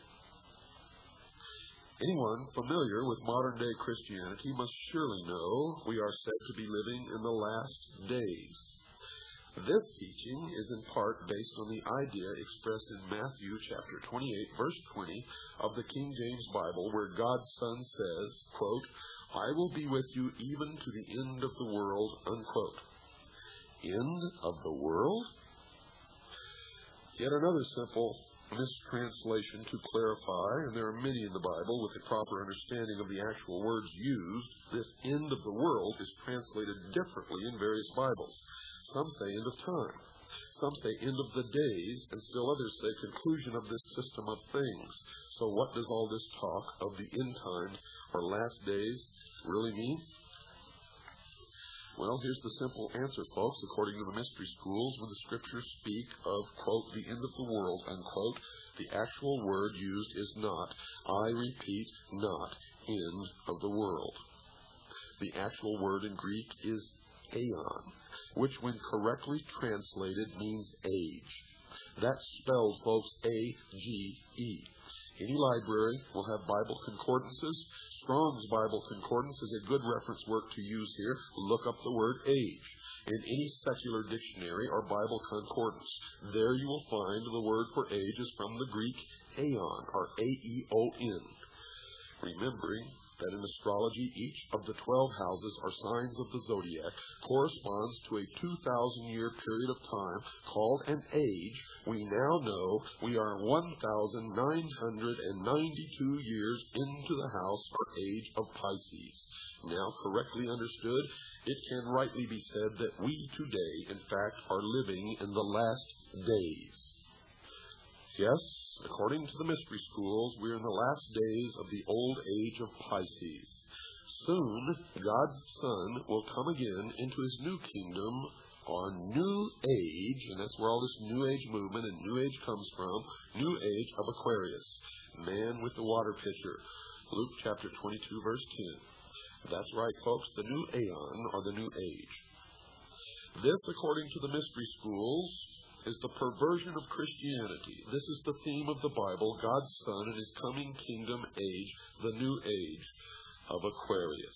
Anyone familiar with modern-day Christianity must surely know we are said to be living in the last days. This teaching is in part based on the idea expressed in Matthew chapter twenty-eight, verse twenty of the King James Bible, where God's Son says, quote, "I will be with you even to the end of the world," unquote. End of the world? Yet another simple mistranslation to clarify, and there are many in the Bible with a proper understanding of the actual words used. This end of the world is translated differently in various Bibles. Some say end of time. Some say end of the days, and still others say conclusion of this system of things. So what does all this talk of the end times or last days really mean? Well, here's the simple answer, folks. According to the mystery schools, when the scriptures speak of, quote, the end of the world, unquote, the actual word used is not, I repeat, not, end of the world. The actual word in Greek is aeon, which when correctly translated means age. That's spelled, folks, A G E. Any library will have Bible concordances. Strong's Bible Concordance is a good reference work to use here. Look up the word age in any secular dictionary or Bible concordance. There you will find the word for age is from the Greek aeon, or A E O N. Remembering that in astrology, each of the twelve houses or signs of the zodiac corresponds to a two thousand year period of time called an age, we now know we are one thousand nine hundred ninety-two years into the house or age of Pisces. Now, correctly understood, it can rightly be said that we today, in fact, are living in the last days. Yes, according to the mystery schools, we're in the last days of the old age of Pisces. Soon, God's Son will come again into his new kingdom or new age, and that's where all this new age movement and new age comes from, new age of Aquarius, man with the water pitcher. Luke chapter twenty-two, verse ten. That's right, folks, the new aeon or the new age. This, according to the mystery schools, is the perversion of Christianity. This is the theme of the Bible, God's Son and his coming kingdom age, the new age of Aquarius.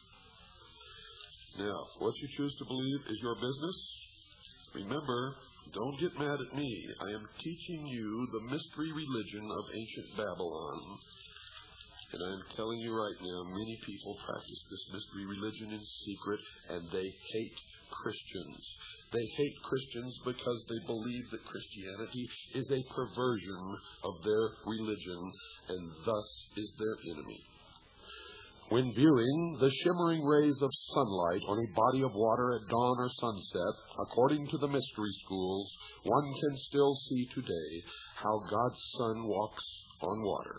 Now, what you choose to believe is your business. Remember, don't get mad at me. I am teaching you the mystery religion of ancient Babylon. And I'm telling you right now, many people practice this mystery religion in secret, and they hate Christians. They hate Christians because they believe that Christianity is a perversion of their religion and thus is their enemy. When viewing the shimmering rays of sunlight on a body of water at dawn or sunset, according to the mystery schools, one can still see today how God's Son walks on water.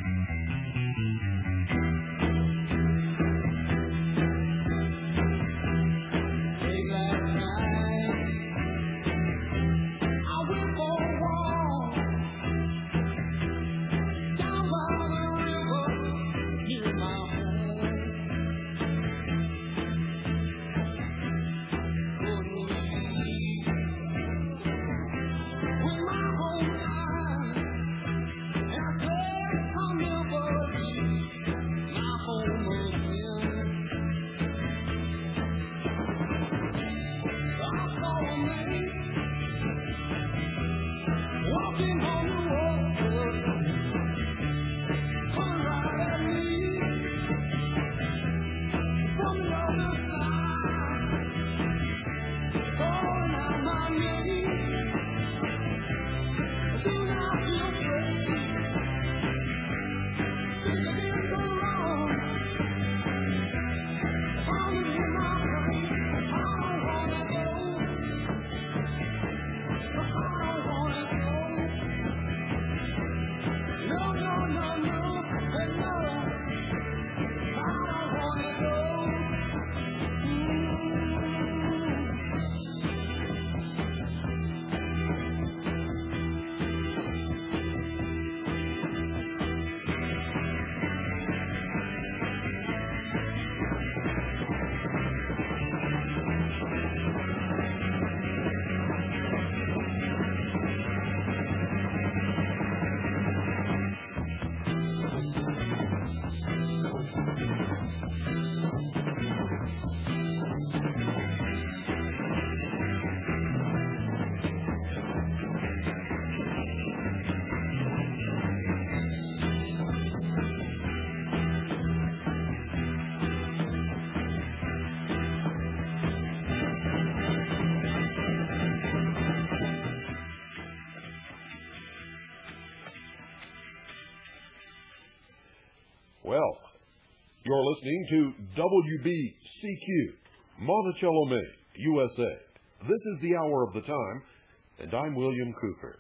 Well, you're listening to W B C Q, Monticello, Maine, U S A. This is the Hour of the Time, and I'm William Cooper.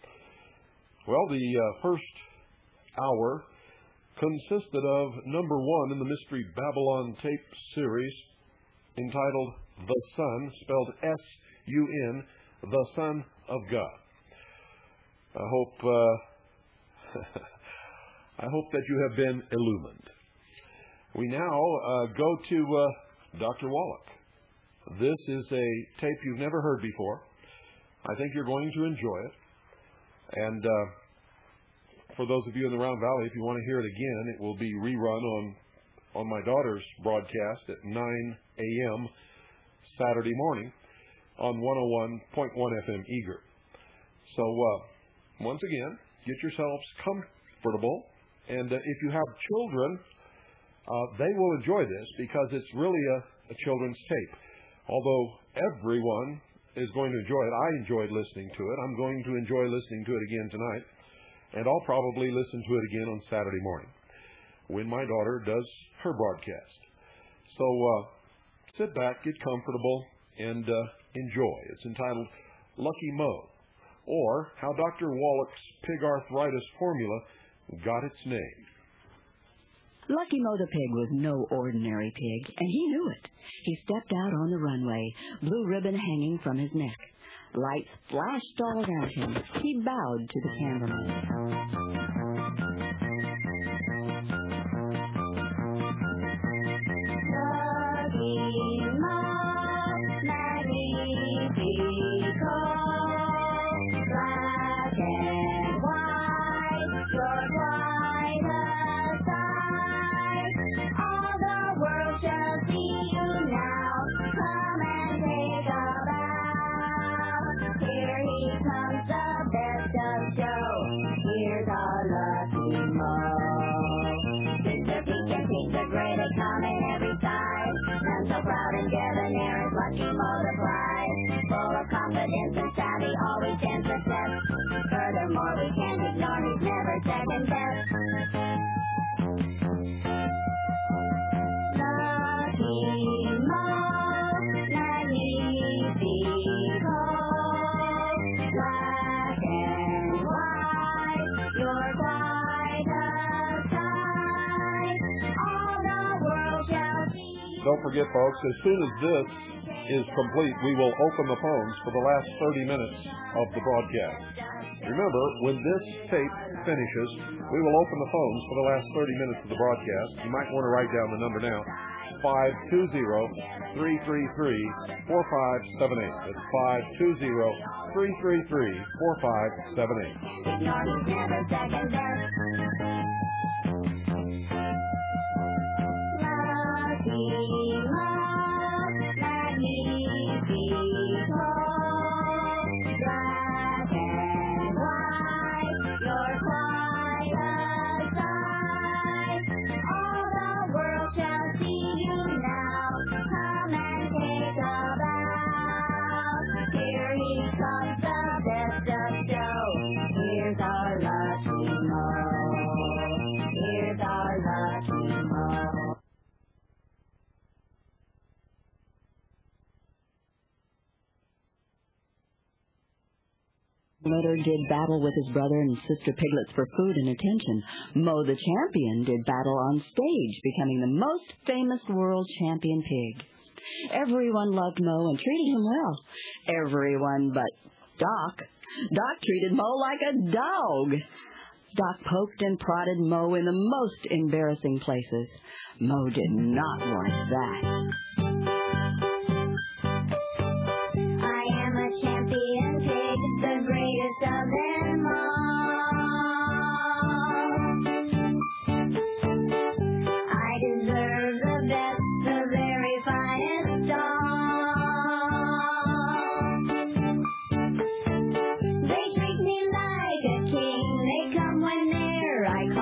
Well, the uh, first hour consisted of number one in the Mystery Babylon tape series entitled The Son, spelled S U N, The Son of God. I hope... Uh, I hope that you have been illumined. We now uh, go to uh, Doctor Wallach. This is a tape you've never heard before. I think you're going to enjoy it. And uh, for those of you in the Round Valley, if you want to hear it again, it will be rerun on, on my daughter's broadcast at nine a.m. Saturday morning on one oh one point one F M Eager. So uh, once again, get yourselves comfortable. And uh, if you have children, uh, they will enjoy this because it's really a, a children's tape. Although everyone is going to enjoy it. I enjoyed listening to it. I'm going to enjoy listening to it again tonight. And I'll probably listen to it again on Saturday morning when my daughter does her broadcast. So uh, sit back, get comfortable, and uh, enjoy. It's entitled Lucky Mo, or How Doctor Wallach's Pig Arthritis Formula Got Its Name. Lucky Mo the pig was no ordinary pig, and he knew it. He stepped out on the runway, blue ribbon hanging from his neck. Lights flashed all around him. He bowed to the cameraman. Proud and debonair is Lucky Mo the prize. Full of confidence and savvy, always in success. Furthermore, we can't ignore he's never second best. Lucky Mo, magnifico, black and white, you're quite a sight. All the world shall see. Don't forget, folks, as soon as this is complete, we will open the phones for the last thirty minutes of the broadcast. Remember, when this tape finishes, we will open the phones for the last thirty minutes of the broadcast. You might want to write down the number now, five two zero, three three three, four five seven eight. That's five two zero, three three three, four five seven eight. Leonard did battle with his brother and sister piglets for food and attention. Mo the champion did battle on stage, becoming the most famous world champion pig. Everyone loved Mo and treated him well. Everyone but Doc. Doc treated Mo like a dog. Doc poked and prodded Mo in the most embarrassing places. Mo did not want that. I am a champion pig, the greatest of them all. I deserve the best, the very finest doll. They treat me like a king, they come whenever I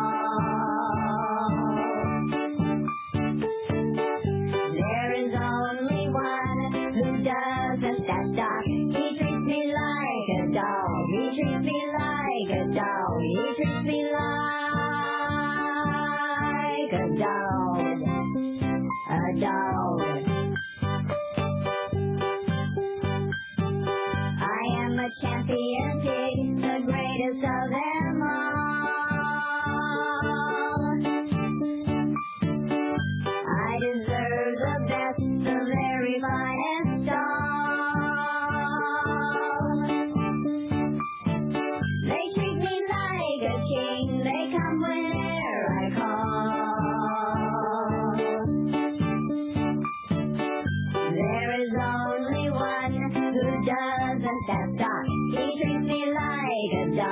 call. There is only one who doesn't, that's Doc. He treats me like a doll, he treats me like a doll, he treats me like a dog, a dog. I am a champion pig, the greatest of them all. I deserve the best, the very finest doll. They treat me like a king, they come whenever I call. There is only one who doesn't, that's Doc. He treats me like a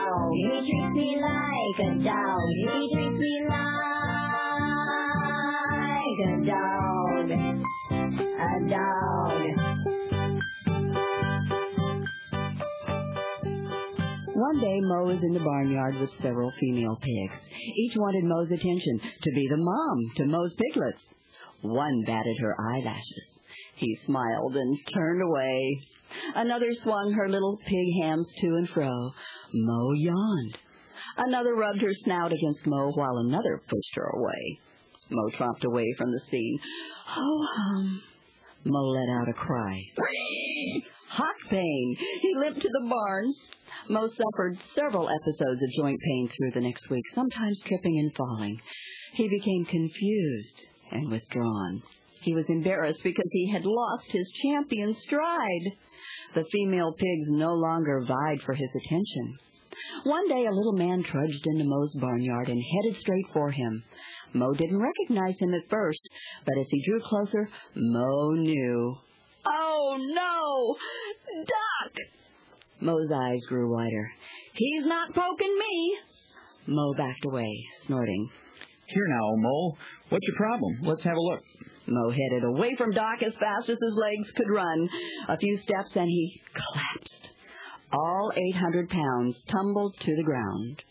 One day, Mo was in the barnyard with several female pigs. Each wanted Mo's attention, to be the mom to Mo's piglets. One batted her eyelashes. He smiled and turned away. Another swung her little pig hams to and fro. Mo yawned. Another rubbed her snout against Mo while another pushed her away. Mo tromped away from the scene. Oh, hum. Mo let out a cry. Hot pain. He limped to the barn. Mo suffered several episodes of joint pain through the next week, sometimes tripping and falling. He became confused and withdrawn. He was embarrassed because he had lost his champion stride. The female pigs no longer vied for his attention. One day a little man trudged into Mo's barnyard and headed straight for him. Mo didn't recognize him at first, but as he drew closer, Mo knew. Oh, no! Doc! Mo's eyes grew wider. He's not poking me! Mo backed away, snorting. Here now, Mo. What's your problem? Let's have a look. Mo headed away from Doc as fast as his legs could run. A few steps and he collapsed. All eight hundred pounds tumbled to the ground.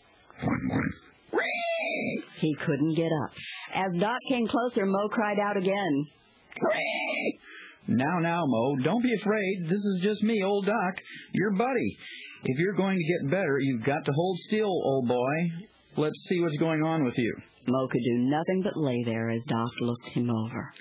He couldn't get up. As Doc came closer, Mo cried out again. Now, now, Mo, don't be afraid. This is just me, old Doc, your buddy. If you're going to get better, you've got to hold still, old boy. Let's see what's going on with you. Mo could do nothing but lay there as Doc looked him over.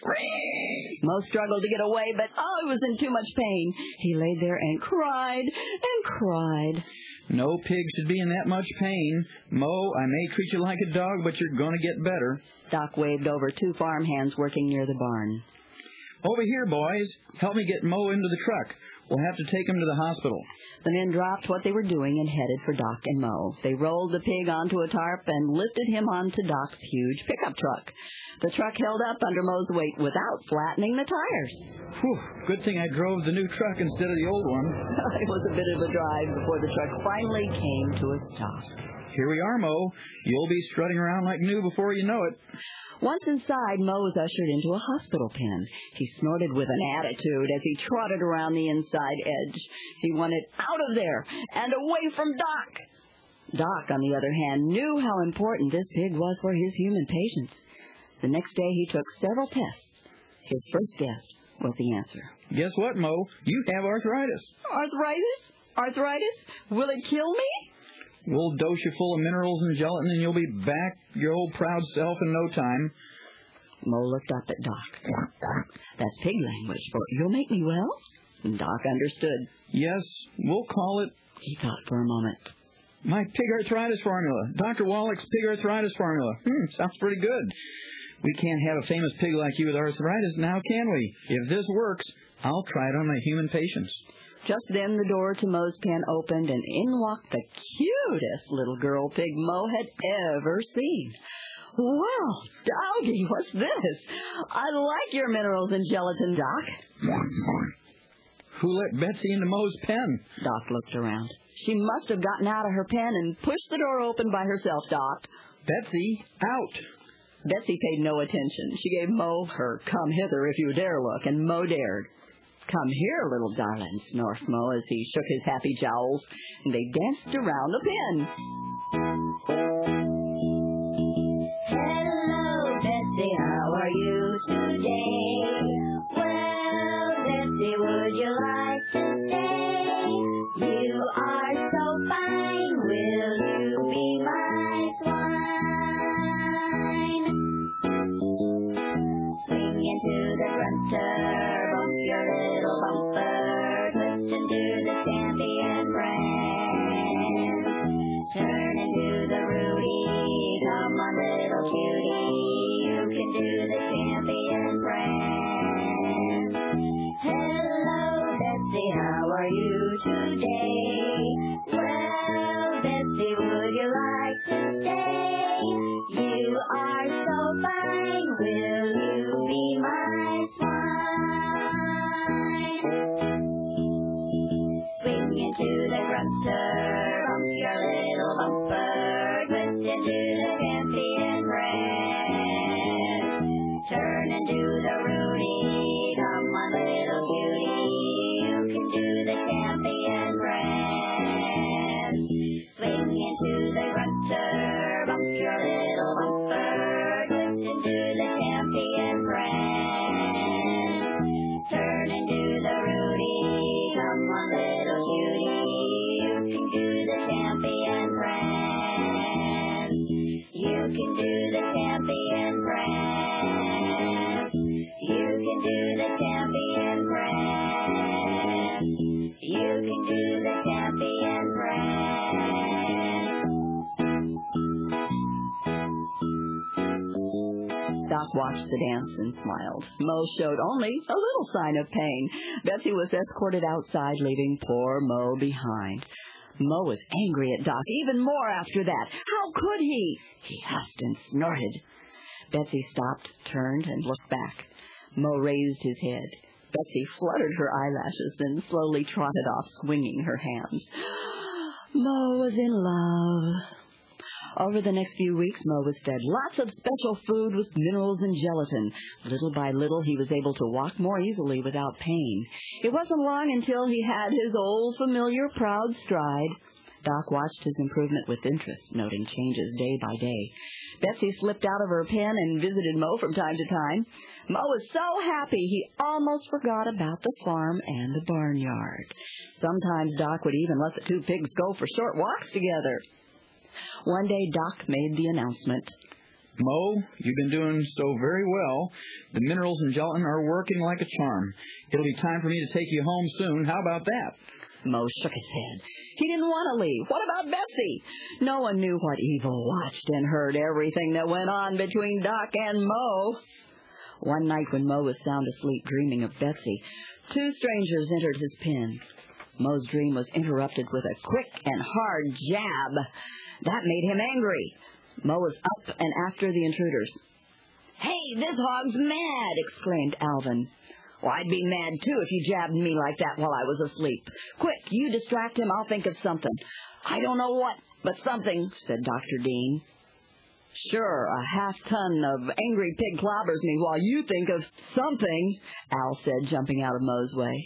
Mo struggled to get away, but oh, he was in too much pain. He lay there and cried and cried. No pig should be in that much pain. Mo, I may treat you like a dog, but you're going to get better. Doc waved over two farmhands working near the barn. Over here, boys. Help me get Mo into the truck. We'll have to take him to the hospital. The men dropped what they were doing and headed for Doc and Mo. They rolled the pig onto a tarp and lifted him onto Doc's huge pickup truck. The truck held up under Mo's weight without flattening the tires. Whew, good thing I drove the new truck instead of the old one. It was a bit of a drive before the truck finally came to a stop. Here we are, Mo. You'll be strutting around like new before you know it. Once inside, Mo was ushered into a hospital pen. He snorted with an attitude as he trotted around the inside edge. He wanted out of there and away from Doc. Doc, on the other hand, knew how important this pig was for his human patients. The next day, he took several tests. His first guess was the answer. Guess what, Mo? You have arthritis. Arthritis? Arthritis? Will it kill me? We'll dose you full of minerals and gelatin, and you'll be back your old proud self in no time. Mo looked up at Doc. That's pig language for, you'll make me well? Doc understood. Yes, we'll call it... He thought for a moment. My pig arthritis formula. Doctor Wallach's pig arthritis formula. Hmm, sounds pretty good. We can't have a famous pig like you with arthritis now, can we? If this works, I'll try it on my human patients. Just then the door to Mo's pen opened, and in walked the cutest little girl pig Mo had ever seen. Well, doggy, what's this? I like your minerals and gelatin, Doc. Who let Betsy into Mo's pen? Doc looked around. She must have gotten out of her pen and pushed the door open by herself, Doc. Betsy, out. Betsy paid no attention. She gave Mo her come hither if you dare look, and Mo dared. Come here, little darling, snorted Mo as he shook his happy jowls, and they danced around the pen. Hello, Betsy, how are you today? Well, Betsy, would you like to stay? You are so fine, will you be my swine? Swing into the grunter, bump your little bumper, twist into the champion brand. Turn into the Rudy, come on little cutie, you can do the champion brand. Hello Betsy, how are you today? Well Betsy, would you like to stay? You are so fine, will you be my swine? Swing into the grunter, bump your little bumper, twist into the champion brand. Turn into the Rudy, come on little cutie, you can do the champion brand. Doc watched the dance and smiled. Mo showed only a little sign of pain. Betsy was escorted outside, leaving poor Mo behind. Mo was angry at Doc even more after that. How could he? He huffed and snorted. Betsy stopped, turned, and looked back. Mo raised his head. Betsy fluttered her eyelashes, then slowly trotted off, swinging her hands. Mo was in love. Over the next few weeks, Mo was fed lots of special food with minerals and gelatin. Little by little, he was able to walk more easily without pain. It wasn't long until he had his old familiar proud stride. Doc watched his improvement with interest, noting changes day by day. Betsy slipped out of her pen and visited Mo from time to time. Mo was so happy he almost forgot about the farm and the barnyard. Sometimes Doc would even let the two pigs go for short walks together. One day, Doc made the announcement. Mo, you've been doing so very well. The minerals and gelatin are working like a charm. It'll be time for me to take you home soon. How about that? Mo shook his head. He didn't want to leave. What about Betsy? No one knew what evil watched and heard everything that went on between Doc and Mo. One night when Mo was sound asleep dreaming of Betsy, two strangers entered his pen. Mo's dream was interrupted with a quick and hard jab. That made him angry. Mo was up and after the intruders. "Hey, this hog's mad!" exclaimed Alvin. "Well, I'd be mad, too, if you jabbed me like that while I was asleep. Quick, you distract him, I'll think of something." "I don't know what, but something," said Doctor Dean. "Sure, a half-ton of angry pig clobbers me while you think of something," Al said, jumping out of Mo's way.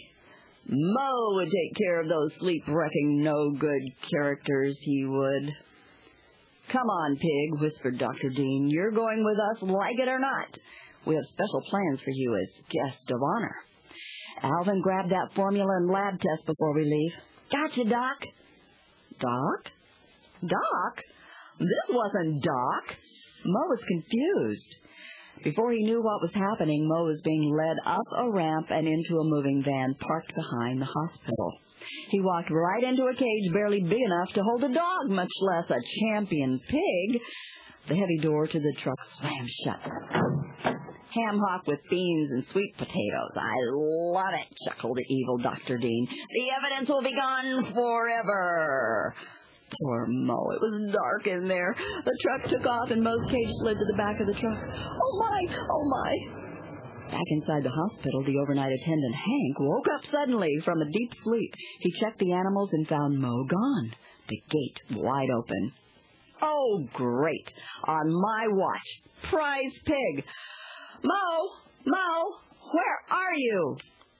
"Mo would take care of those sleep-wrecking no-good characters, he would." "Come on, Pig," whispered Doctor Dean. "You're going with us, like it or not. We have special plans for you as guest of honor." Alvin grabbed that formula and lab test before we leave. "Gotcha, Doc." "Doc? Doc? This wasn't Doc." Mo was confused. Before he knew what was happening, Mo was being led up a ramp and into a moving van parked behind the hospital. He walked right into a cage barely big enough to hold a dog, much less a champion pig. The heavy door to the truck slammed shut. "Ham hock with beans and sweet potatoes. I love it," chuckled the evil Doctor Dean. "The evidence will be gone forever." Poor Mo. It was dark in there. The truck took off and Mo's cage slid to the back of the truck. "Oh, my! Oh, my!" Back inside the hospital, the overnight attendant, Hank, woke up suddenly from a deep sleep. He checked the animals and found Mo gone, the gate wide open. "Oh, great! On my watch. Prize pig! Mo! Mo! Where are you?"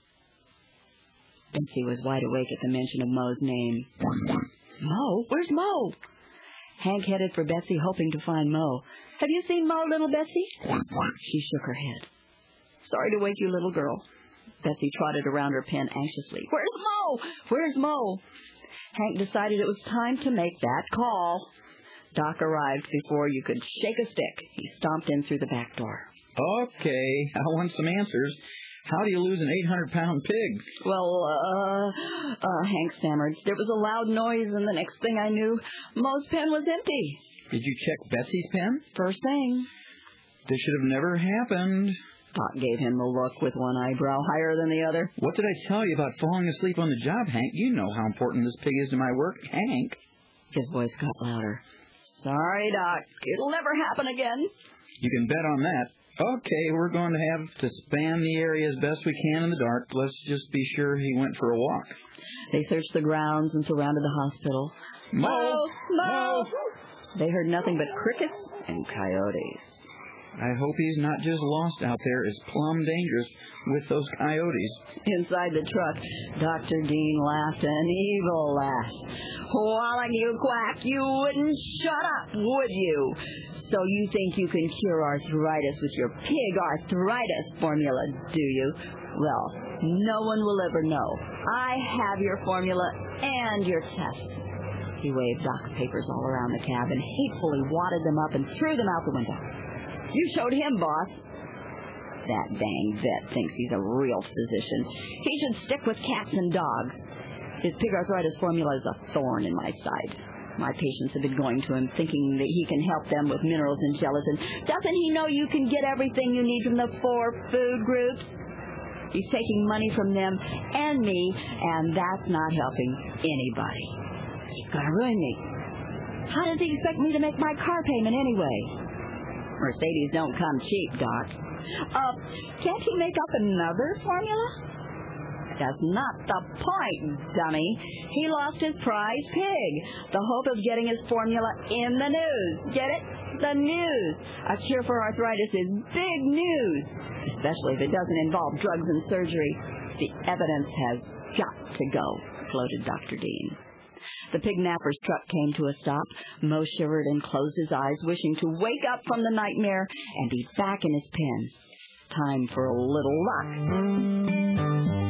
Betsy was wide awake at the mention of Mo's name. "Mo? Where's Mo?" Hank headed for Betsy, hoping to find Mo. "Have you seen Mo, little Betsy?" She shook her head. "Sorry to wake you, little girl." Betsy trotted around her pen anxiously. "Where's Mo? Where's Mo?" Hank decided it was time to make that call. Doc arrived before you could shake a stick. He stomped in through the back door. "Okay, I want some answers. How do you lose an eight hundred pound pig?" Well, uh, uh, Hank stammered. "There was a loud noise, and the next thing I knew, Mo's pen was empty." "Did you check Betsy's pen?" "First thing." "This should have never happened." Doc gave him the look with one eyebrow higher than the other. "What did I tell you about falling asleep on the job, Hank? You know how important this pig is to my work, Hank." His voice got louder. "Sorry, Doc. It'll never happen again." "You can bet on that. Okay, we're going to have to span the area as best we can in the dark. Let's just be sure he went for a walk." They searched the grounds and surrounded the hospital. "Mo! Mo! They heard nothing but crickets and coyotes. "I hope he's not just lost out there. It's plumb dangerous with those coyotes." Inside the truck, Doctor Dean laughed an evil laugh. "Wallach, you quack, you wouldn't shut up, would you? So you think you can cure arthritis with your pig arthritis formula, do you? Well, no one will ever know. I have your formula and your test." He waved Doc's papers all around the cab and hatefully wadded them up and threw them out the window. "You showed him, boss." "That dang vet thinks he's a real physician. He should stick with cats and dogs. His pig arthritis formula is a thorn in my side." My patients have been going to him thinking that he can help them with minerals and gelatin. Doesn't he know you can get everything you need from the four food groups? He's taking money from them and me, and that's not helping anybody. He's going to ruin me. How does he expect me to make my car payment anyway? Mercedes don't come cheap, Doc. Uh, can't he make up another formula? That's not the point, dummy. He lost his prize pig. The hope of getting his formula in the news. Get it? The news. A cure for arthritis is big news, especially if it doesn't involve drugs and surgery. The evidence has got to go, floated Doctor Dean. The pig napper's truck came to a stop. Mo shivered and closed his eyes, wishing to wake up from the nightmare and be back in his pen. Time for a little luck.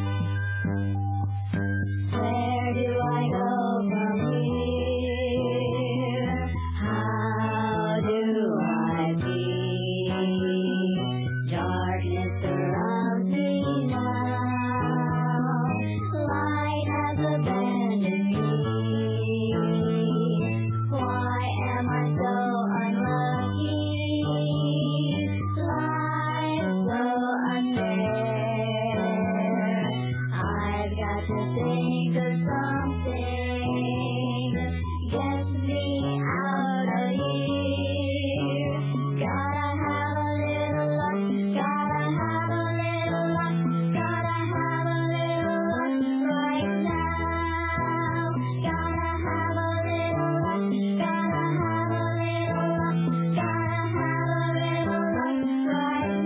Where do I go from here? How do I feel? Darkness surrounds me now. Light has abandoned me. Why am I so unlucky? Life's so unfair. I've got to think of something that gets me out of here. Gotta have a little luck, gotta have a little luck, gotta have a little luck right now. Gotta have a little luck, gotta have a little luck, gotta have a little luck right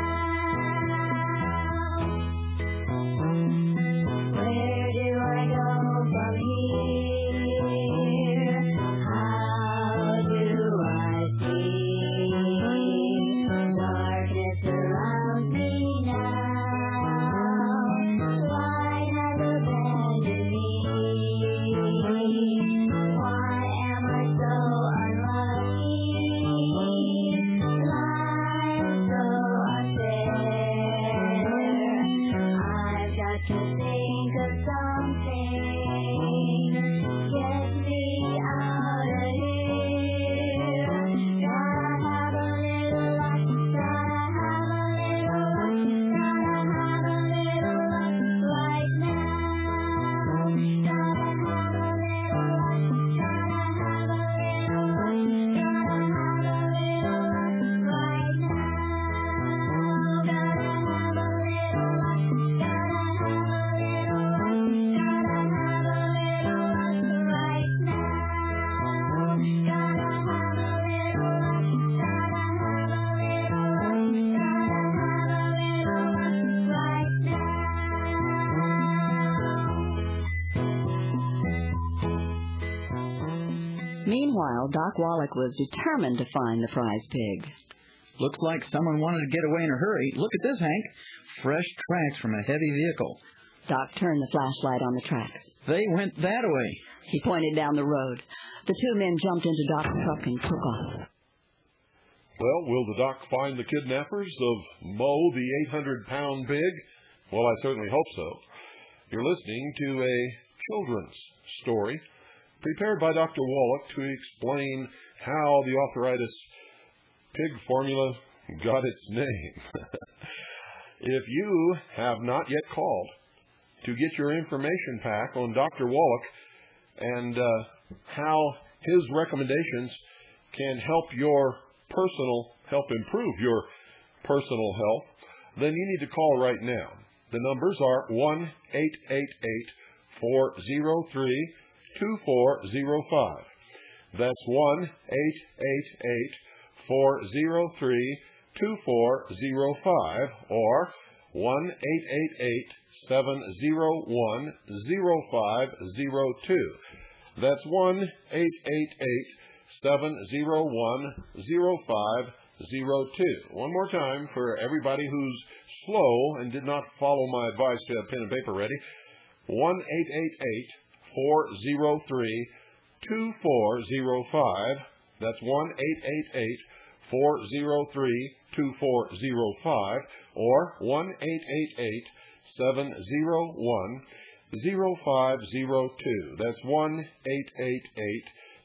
now. Where do I go from here? How do I see? Darkness surrounds me now. Light has abandoned me. Why am I so unlucky? Life's so unfair. I've got to think of something that gets me out of here. Gotta have a little luck, gotta have a little luck, gotta have a little luck right now. Gotta have a little luck, gotta have a little luck, gotta have a little luck right now. Gotta have a little luck, gotta have a little luck, gotta have a little luck right now. Gotta have a little luck, gotta have a little luck, gotta have a little luck right now. Meanwhile, Doc Wallach was determined to find the prize pig. Looks like someone wanted to get away in a hurry. Look at this, Hank. Fresh tracks from a heavy vehicle. Doc turned the flashlight on the tracks. They went that way. He pointed down the road. The two men jumped into Doc's truck and took off. Well, will the doc find the kidnappers of Mo, the eight hundred pound pig? Well, I certainly hope so. You're listening to a children's story prepared by Doctor Wallach to explain how the arthritis pig formula got its name. If you have not yet called to get your information pack on Doctor Wallach and uh, how his recommendations can help your personal, help improve your personal health, then you need to call right now. The numbers are one eight eight eight, four oh three, two four oh five. That's one eight eight eight, four oh three, two four oh five or one eight eight eight, seven oh one, oh five oh two. That's one eight eight eight, seven oh one, oh five oh two. One more time for everybody who's slow and did not follow my advice to have pen and paper ready. one eight eight eight, four oh three, two four oh five. That's one eight eight eight, four oh three, two four oh five or one eight eight eight, seven oh one, oh five oh two. That's one eight eight eight,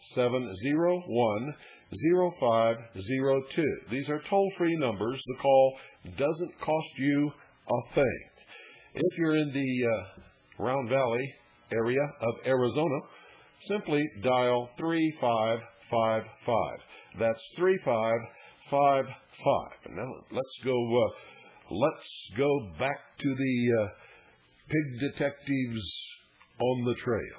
seven zero one, zero five zero two. These are toll-free numbers. The call doesn't cost you a thing. If you're in the uh, Round Valley area of Arizona, simply dial three five five five. That's three five five five. Now let's go. Uh, let's go back to the uh, pig detectives on the trail.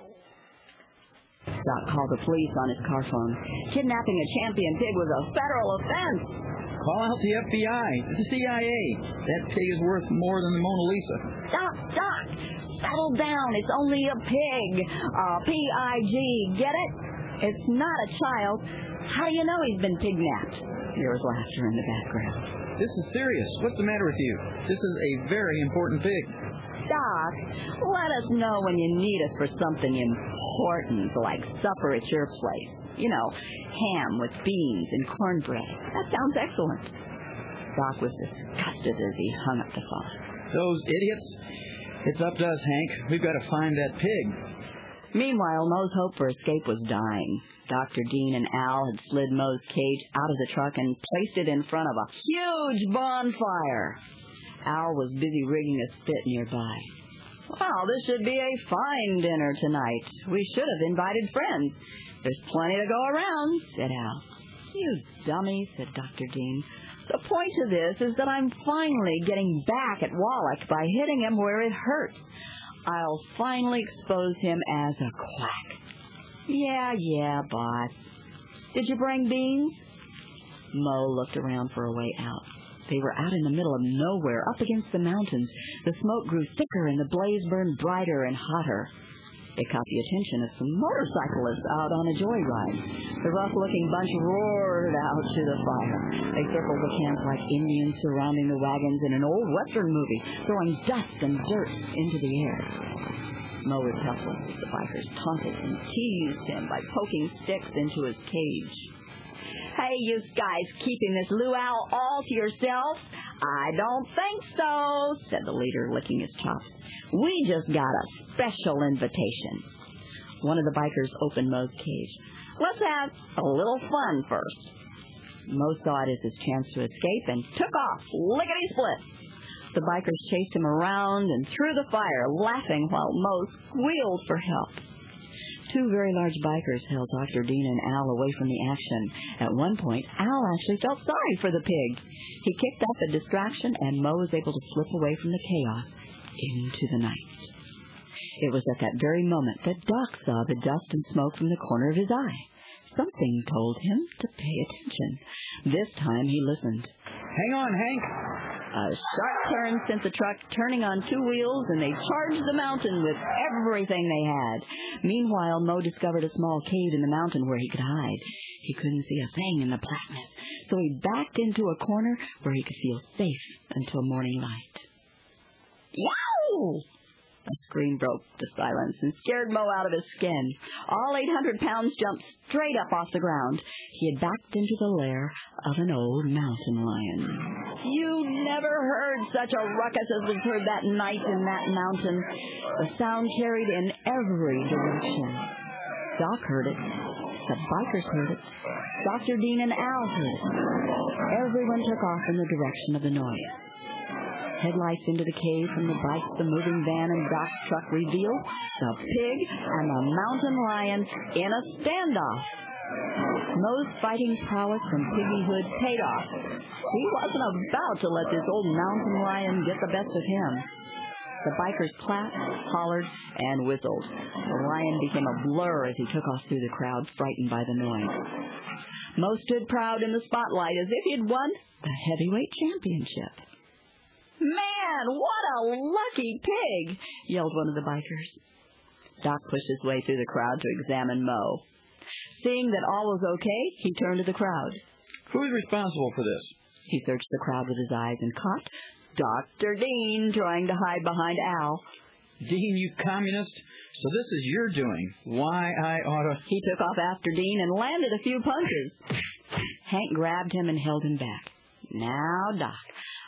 Doc called the police on his car phone. Kidnapping a champion pig was a federal offense. Call out the F B I, the C I A. That pig is worth more than the Mona Lisa. Doc, Doc, settle down. It's only a pig. Uh, P I G, get it? It's not a child. How do you know he's been pignapped? There was laughter in the background. This is serious. What's the matter with you? This is a very important pig. Doc, let us know when you need us for something important, like supper at your place. You know, ham with beans and cornbread. That sounds excellent. Doc was disgusted as he hung up the phone. Those idiots. It's up to us, Hank. We've got to find that pig. Meanwhile, Moe's hope for escape was dying. Doctor Dean and Al had slid Moe's cage out of the truck and placed it in front of a huge bonfire. Al was busy rigging a spit nearby. Well, this should be a fine dinner tonight. We should have invited friends. There's plenty to go around, said Al. You dummy, said Doctor Dean. The point of this is that I'm finally getting back at Wallach by hitting him where it hurts. I'll finally expose him as a quack. Yeah, yeah, boss. Did you bring beans? Moe looked around for a way out. They were out in the middle of nowhere, up against the mountains. The smoke grew thicker and the blaze burned brighter and hotter. It caught the attention of some motorcyclists out on a joyride. The rough-looking bunch roared out to the fire. They circled the camp like Indians surrounding the wagons in an old Western movie, throwing dust and dirt into the air. Moe was helpless. The bikers taunted and teased him by poking sticks into his cage. Hey, you guys keeping this luau all to yourselves? I don't think so, said the leader, licking his chops. We just got a special invitation. One of the bikers opened Moe's cage. Let's have a little fun first. Moe saw it as his chance to escape and took off, lickety-split. The bikers chased him around and through the fire, laughing while Moe squealed for help. Two very large bikers held Doctor Dean and Al away from the action. At one point, Al actually felt sorry for the pig. He kicked out the distraction, and Moe was able to slip away from the chaos into the night. It was at that very moment that Doc saw the dust and smoke from the corner of his eye. Something told him to pay attention. This time he listened. Hang on, Hank. A sharp turn sent the truck turning on two wheels, and they charged the mountain with everything they had. Meanwhile, Moe discovered a small cave in the mountain where he could hide. He couldn't see a thing in the blackness, so he backed into a corner where he could feel safe until morning light. Yow! A scream broke the silence and scared Moe out of his skin. All eight hundred pounds jumped straight up off the ground. He had backed into the lair of an old mountain lion. You never heard such a ruckus as was heard that night in that mountain. The sound carried in every direction. Doc heard it. The bikers heard it. Doctor Dean and Al heard it. Everyone took off in the direction of the noise. Headlights into the cave from the bikes, the moving van, and Doc's truck revealed the pig and the mountain lion in a standoff. Moe's fighting prowess from piggyhood paid off. He wasn't about to let this old mountain lion get the best of him. The bikers clapped, hollered, and whistled. The lion became a blur as he took off through the crowd, frightened by the noise. Moe stood proud in the spotlight as if he'd won the heavyweight championship. Man, what a lucky pig, yelled one of the bikers. Doc pushed his way through the crowd to examine Moe. Seeing that all was okay, he turned to the crowd. Who is responsible for this? He searched the crowd with his eyes and caught Doctor Dean trying to hide behind Al. Dean, you communist. So this is your doing. Why I oughta... He took off after Dean and landed a few punches. Hank grabbed him and held him back. Now, Doc,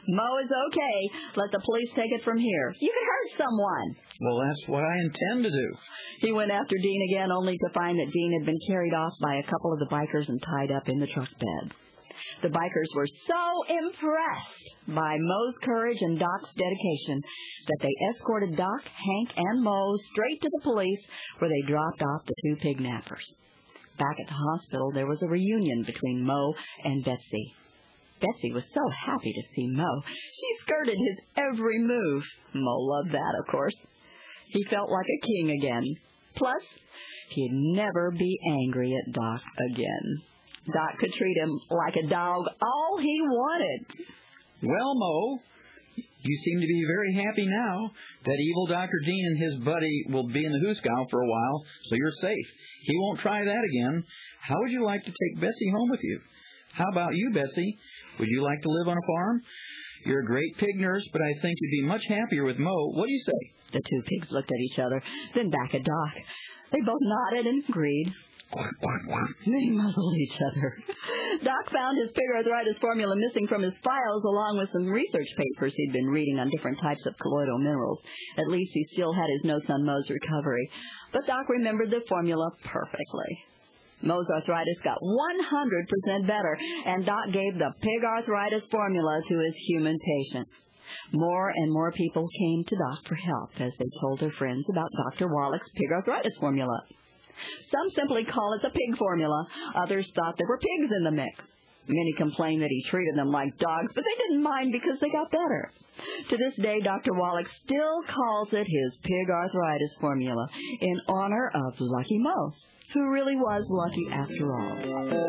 Mo is okay. Let the police take it from here. You could hurt someone. Well, that's what I intend to do. He went after Dean again, only to find that Dean had been carried off by a couple of the bikers and tied up in the truck bed. The bikers were so impressed by Mo's courage and Doc's dedication that they escorted Doc, Hank, and Mo straight to the police, where they dropped off the two pignappers. Back at the hospital, there was a reunion between Mo and Betsy. Betsy was so happy to see Mo. She skirted his every move. Mo loved that, of course. He felt like a king again. Plus, he'd never be angry at Doc again. Doc could treat him like a dog all he wanted. Well, Mo, you seem to be very happy now that evil Doctor Dean and his buddy will be in the Hooskow for a while, so you're safe. He won't try that again. How would you like to take Bessie home with you? How about you, Bessie? Would you like to live on a farm? You're a great pig nurse, but I think you'd be much happier with Mo. What do you say? The two pigs looked at each other, then back at Doc. They both nodded and agreed. Quack, quack, quack. They muzzled each other. Doc found his pig arthritis formula missing from his files, along with some research papers he'd been reading on different types of colloidal minerals. At least he still had his notes on Mo's recovery. But Doc remembered the formula perfectly. Mo's arthritis got one hundred percent better, and Doc gave the pig arthritis formula to his human patients. More and more people came to Doc for help as they told their friends about Doctor Wallach's pig arthritis formula. Some simply call it the pig formula. Others thought there were pigs in the mix. Many complained that he treated them like dogs, but they didn't mind because they got better. To this day, Doctor Wallach still calls it his pig arthritis formula in honor of Lucky Mo, who really was lucky after all.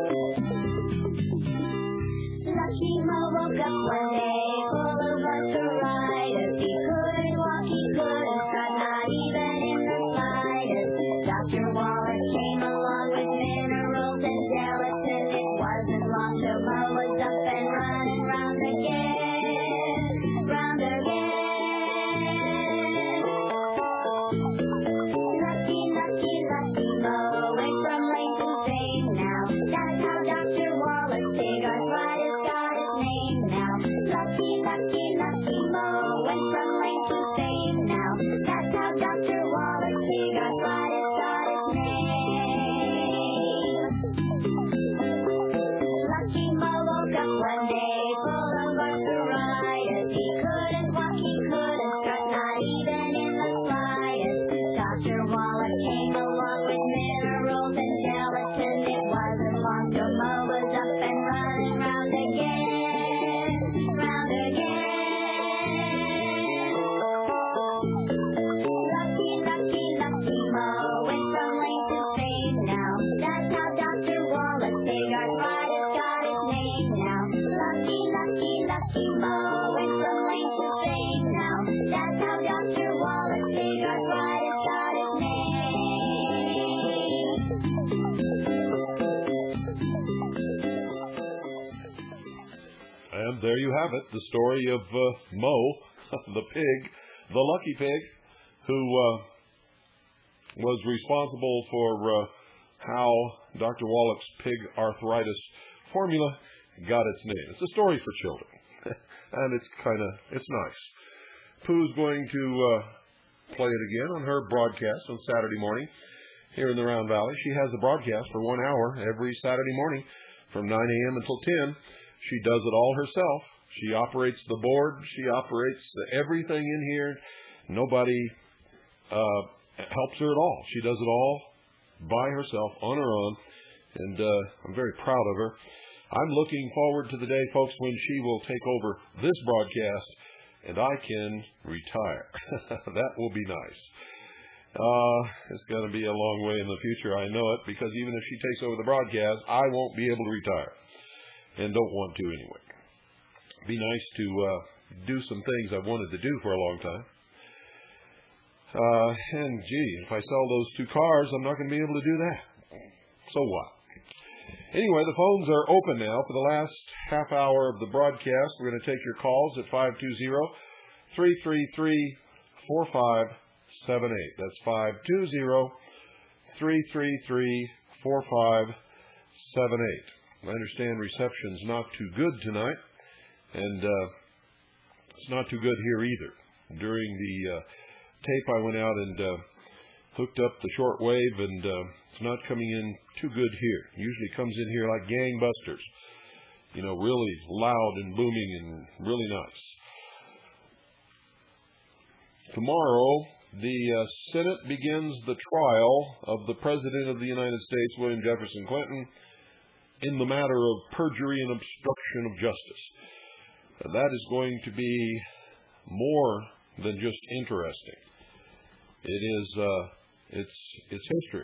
Lucky Mo woke up one day full of arthritis. He couldn't walk, he couldn't strut, not even in the slightest. Doctor Wallach came along with minerals and gelatin. It wasn't long till Mo was up and running round again, round again. Lucky, lucky, lucky Mo went from lame to fame now. That's how Doctor Wallach's pig arthritis got his name now. Lucky, lucky, lucky Mo went from lame to fame now. That's how Doctor Wallach's pig arthritis got his name. Lucky Mo woke up one day full of arthritis. He couldn't walk, he couldn't strut, not even in the slightest. Doctor Wallach came along with minerals and gelatin. It wasn't long till Mo was up and running round again, round again. Lucky, lucky, lucky Mo went from lame to fame now. That's how Doctor Wallach's pig arthritis got his name now. Lucky, lucky, lucky Mo went from lame to fame now. That's how Doctor Wallach's pig arthritis got his name. And there you have it, the story of uh, Mo, the pig, the lucky pig, who uh, was responsible for uh, how Doctor Wallach's pig arthritis formula got its name. It's a story for children, and it's kind of, it's nice. Pooh's going to uh, play it again on her broadcast on Saturday morning here in the Round Valley. She has a broadcast for one hour every Saturday morning from nine a.m. until ten. She does it all herself. She operates the board. She operates everything in here. Nobody uh, helps her at all. She does it all by herself, on her own, and uh, I'm very proud of her. I'm looking forward to the day, folks, when she will take over this broadcast and I can retire. That will be nice. Uh, it's going to be a long way in the future, I know it, because even if she takes over the broadcast, I won't be able to retire, and don't want to anyway. It'd be nice to uh, do some things I've wanted to do for a long time. Uh, and, gee, if I sell those two cars, I'm not going to be able to do that. So what? Anyway, the phones are open now for the last half hour of the broadcast. We're going to take your calls at five two zero, three three three, four five seven eight. That's five two zero, three three three, four five seven eight. I understand reception's not too good tonight, and uh, it's not too good here either. During the uh, tape, I went out and uh, hooked up the shortwave, and uh, it's not coming in too good here. It usually comes in here like gangbusters, you know, really loud and booming and really nice. Tomorrow, the uh, Senate begins the trial of the President of the United States, William Jefferson Clinton, in the matter of perjury and obstruction of justice. Uh, that is going to be more than just interesting. It is, uh, it's, it's history.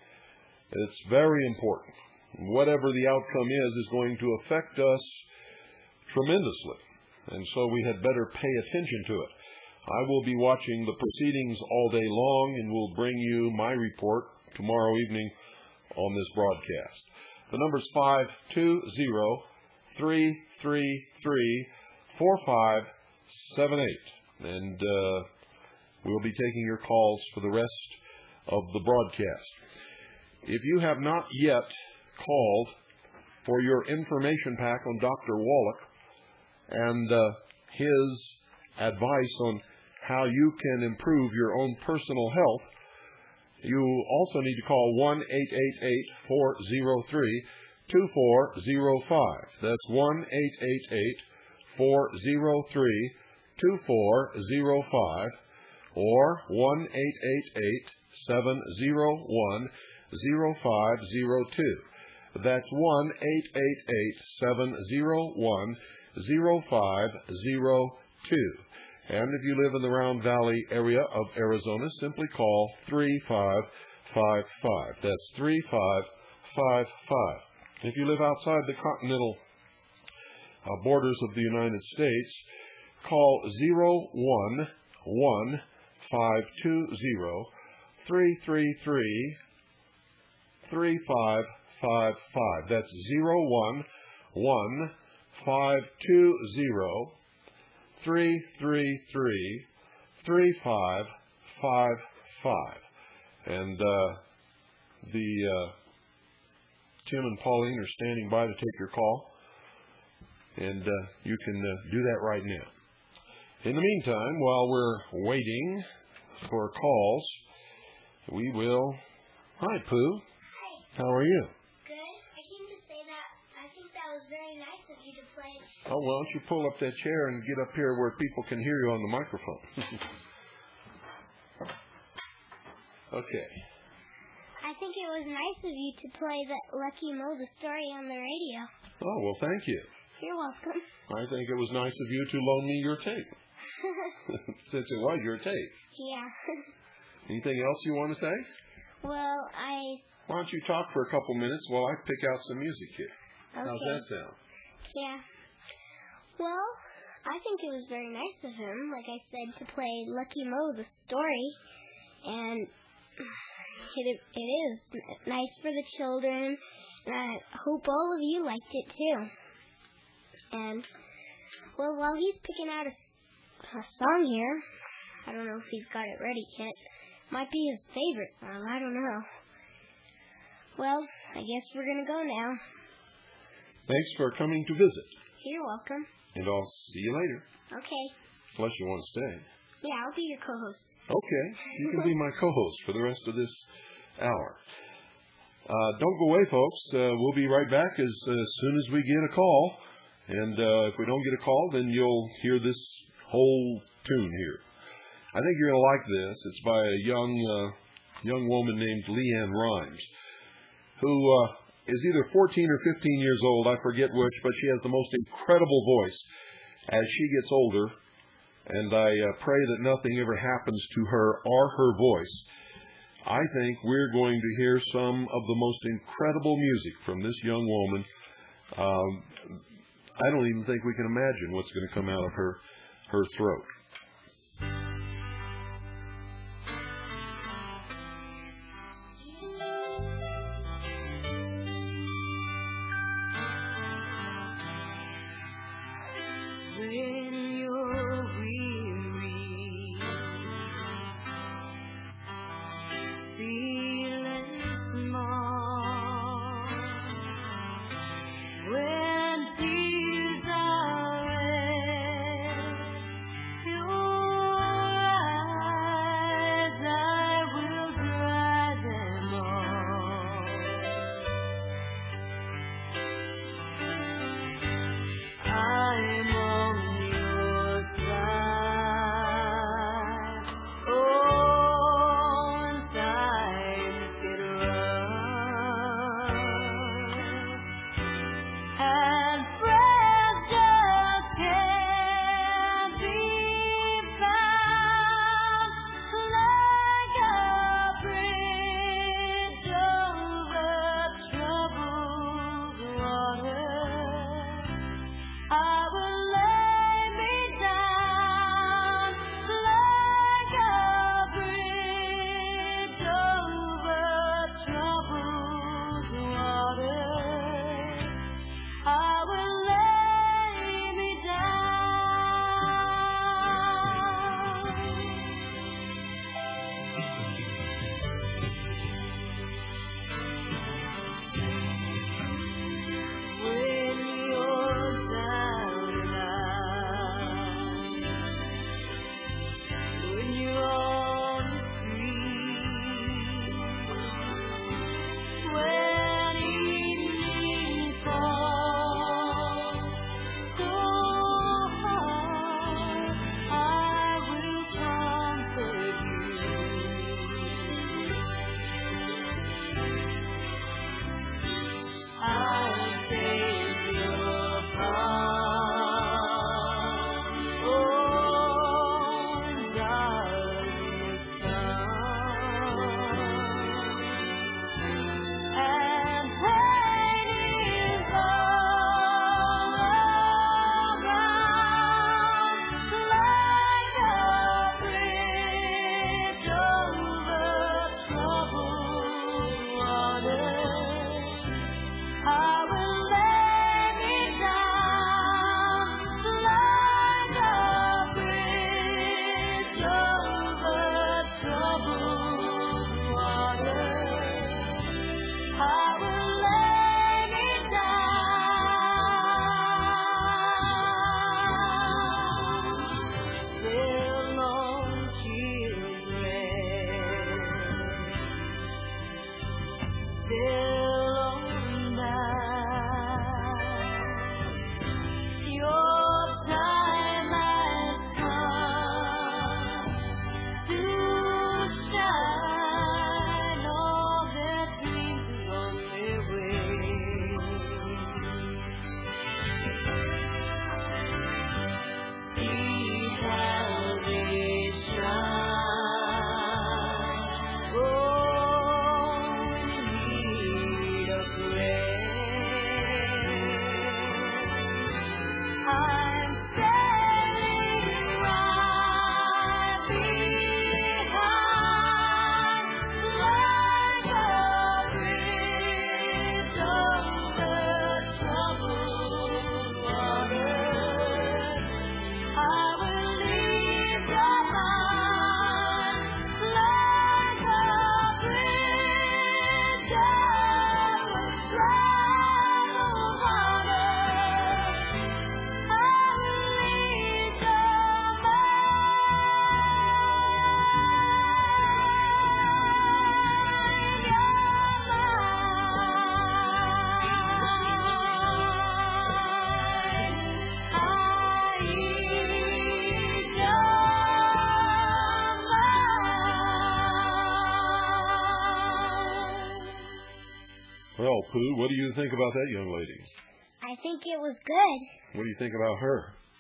It's very important. Whatever the outcome is, is going to affect us tremendously, and so we had better pay attention to it. I will be watching the proceedings all day long and will bring you my report tomorrow evening on this broadcast. The number is five two zero, three three three, four five seven eight, and uh, we'll be taking your calls for the rest of the broadcast. If you have not yet called for your information pack on Doctor Wallach and uh, his advice on how you can improve your own personal health, you also need to call one eight eight eight, four zero three, two four zero five. That's one eight eight eight, four zero three, two four zero five or one eight eight eight, seven zero one, zero five zero two. That's one eight eight eight, seven zero one, zero five zero two. And if you live in the Round Valley area of Arizona, simply call three five five five. That's three five five five. If you live outside the continental uh, borders of the United States, call zero one one, five two zero, three three three, three five five five. That's zero one one, five two zero, three three three, three five five five. And uh, the uh, Tim and Pauline are standing by to take your call, and uh, you can uh, do that right now. In the meantime, while we're waiting for calls, we will... Hi, Pooh. Hi. How are you? Good. I came to say that I think that was very nice of you to play. Oh, why don't you pull up that chair and get up here where people can hear you on the microphone? Okay. I think it was nice of you to play the Lucky Mo the story on the radio. Oh, well, thank you. You're welcome. I think it was nice of you to loan me your tape, since it was your tape. Yeah. Anything else you want to say? Well, I... Why don't you talk for a couple minutes while I pick out some music here? Okay. How's that sound? Yeah. Well, I think it was very nice of him, like I said, to play Lucky Mo the story. And it, it is nice for the children. And I hope all of you liked it too. And, well, while he's picking out a, a song here, I don't know if he's got it ready yet. Might be his favorite song. I don't know. Well, I guess we're going to go now. Thanks for coming to visit. You're welcome. And I'll see you later. Okay. Unless you want to stay. Yeah, I'll be your co-host. Okay. You can be my co-host for the rest of this hour. Uh, don't go away, folks. Uh, we'll be right back as, as soon as we get a call. And uh, if we don't get a call, then you'll hear this whole tune here. I think you're going to like this. It's by a young uh, young woman named Leanne Rimes, who uh, is either fourteen or fifteen years old. I forget which, but she has the most incredible voice as she gets older. And I uh, pray that nothing ever happens to her or her voice. I think we're going to hear some of the most incredible music from this young woman. Um, I don't even think we can imagine what's going to come out of her, her throat. Well, Pooh, what do you think about that young lady? I think it was good. What do you think about her?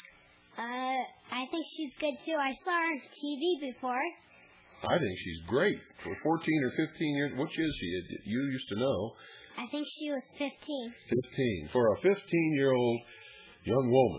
Uh, I think she's good too. I saw her on T V before. I think she's great. For fourteen or fifteen years, which is she? You used to know. I think she was fifteen. fifteen. For a fifteen-year-old young woman,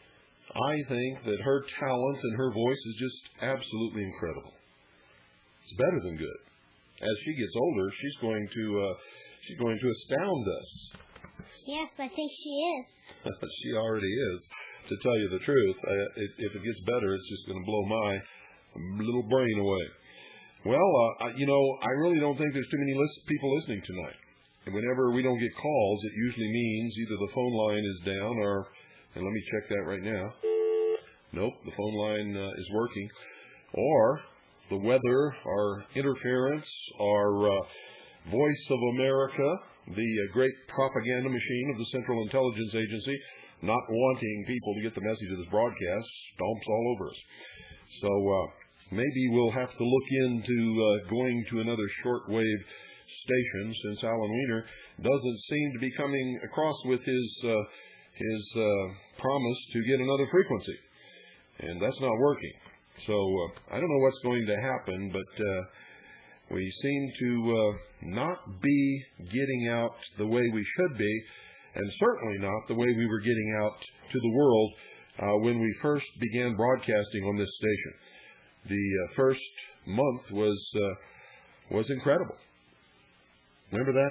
I think that her talent and her voice is just absolutely incredible. It's better than good. As she gets older, she's going to uh, she's going to astound us. Yes, I think she is. She already is. To tell you the truth, uh, it, if it gets better, it's just going to blow my little brain away. Well, uh, you know, I really don't think there's too many list- people listening tonight. And whenever we don't get calls, it usually means either the phone line is down or, and let me check that right now. Nope, the phone line uh, is working. Or the weather, our interference, our uh, Voice of America, the uh, great propaganda machine of the Central Intelligence Agency, not wanting people to get the message of this broadcast, stomps all over us. So uh, maybe we'll have to look into uh, going to another shortwave station, since Alan Weiner doesn't seem to be coming across with his uh, his uh, promise to get another frequency, and that's not working. So uh, I don't know what's going to happen, but uh, we seem to uh, not be getting out the way we should be, and certainly not the way we were getting out to the world uh, when we first began broadcasting on this station. The uh, first month was uh, was incredible. Remember that?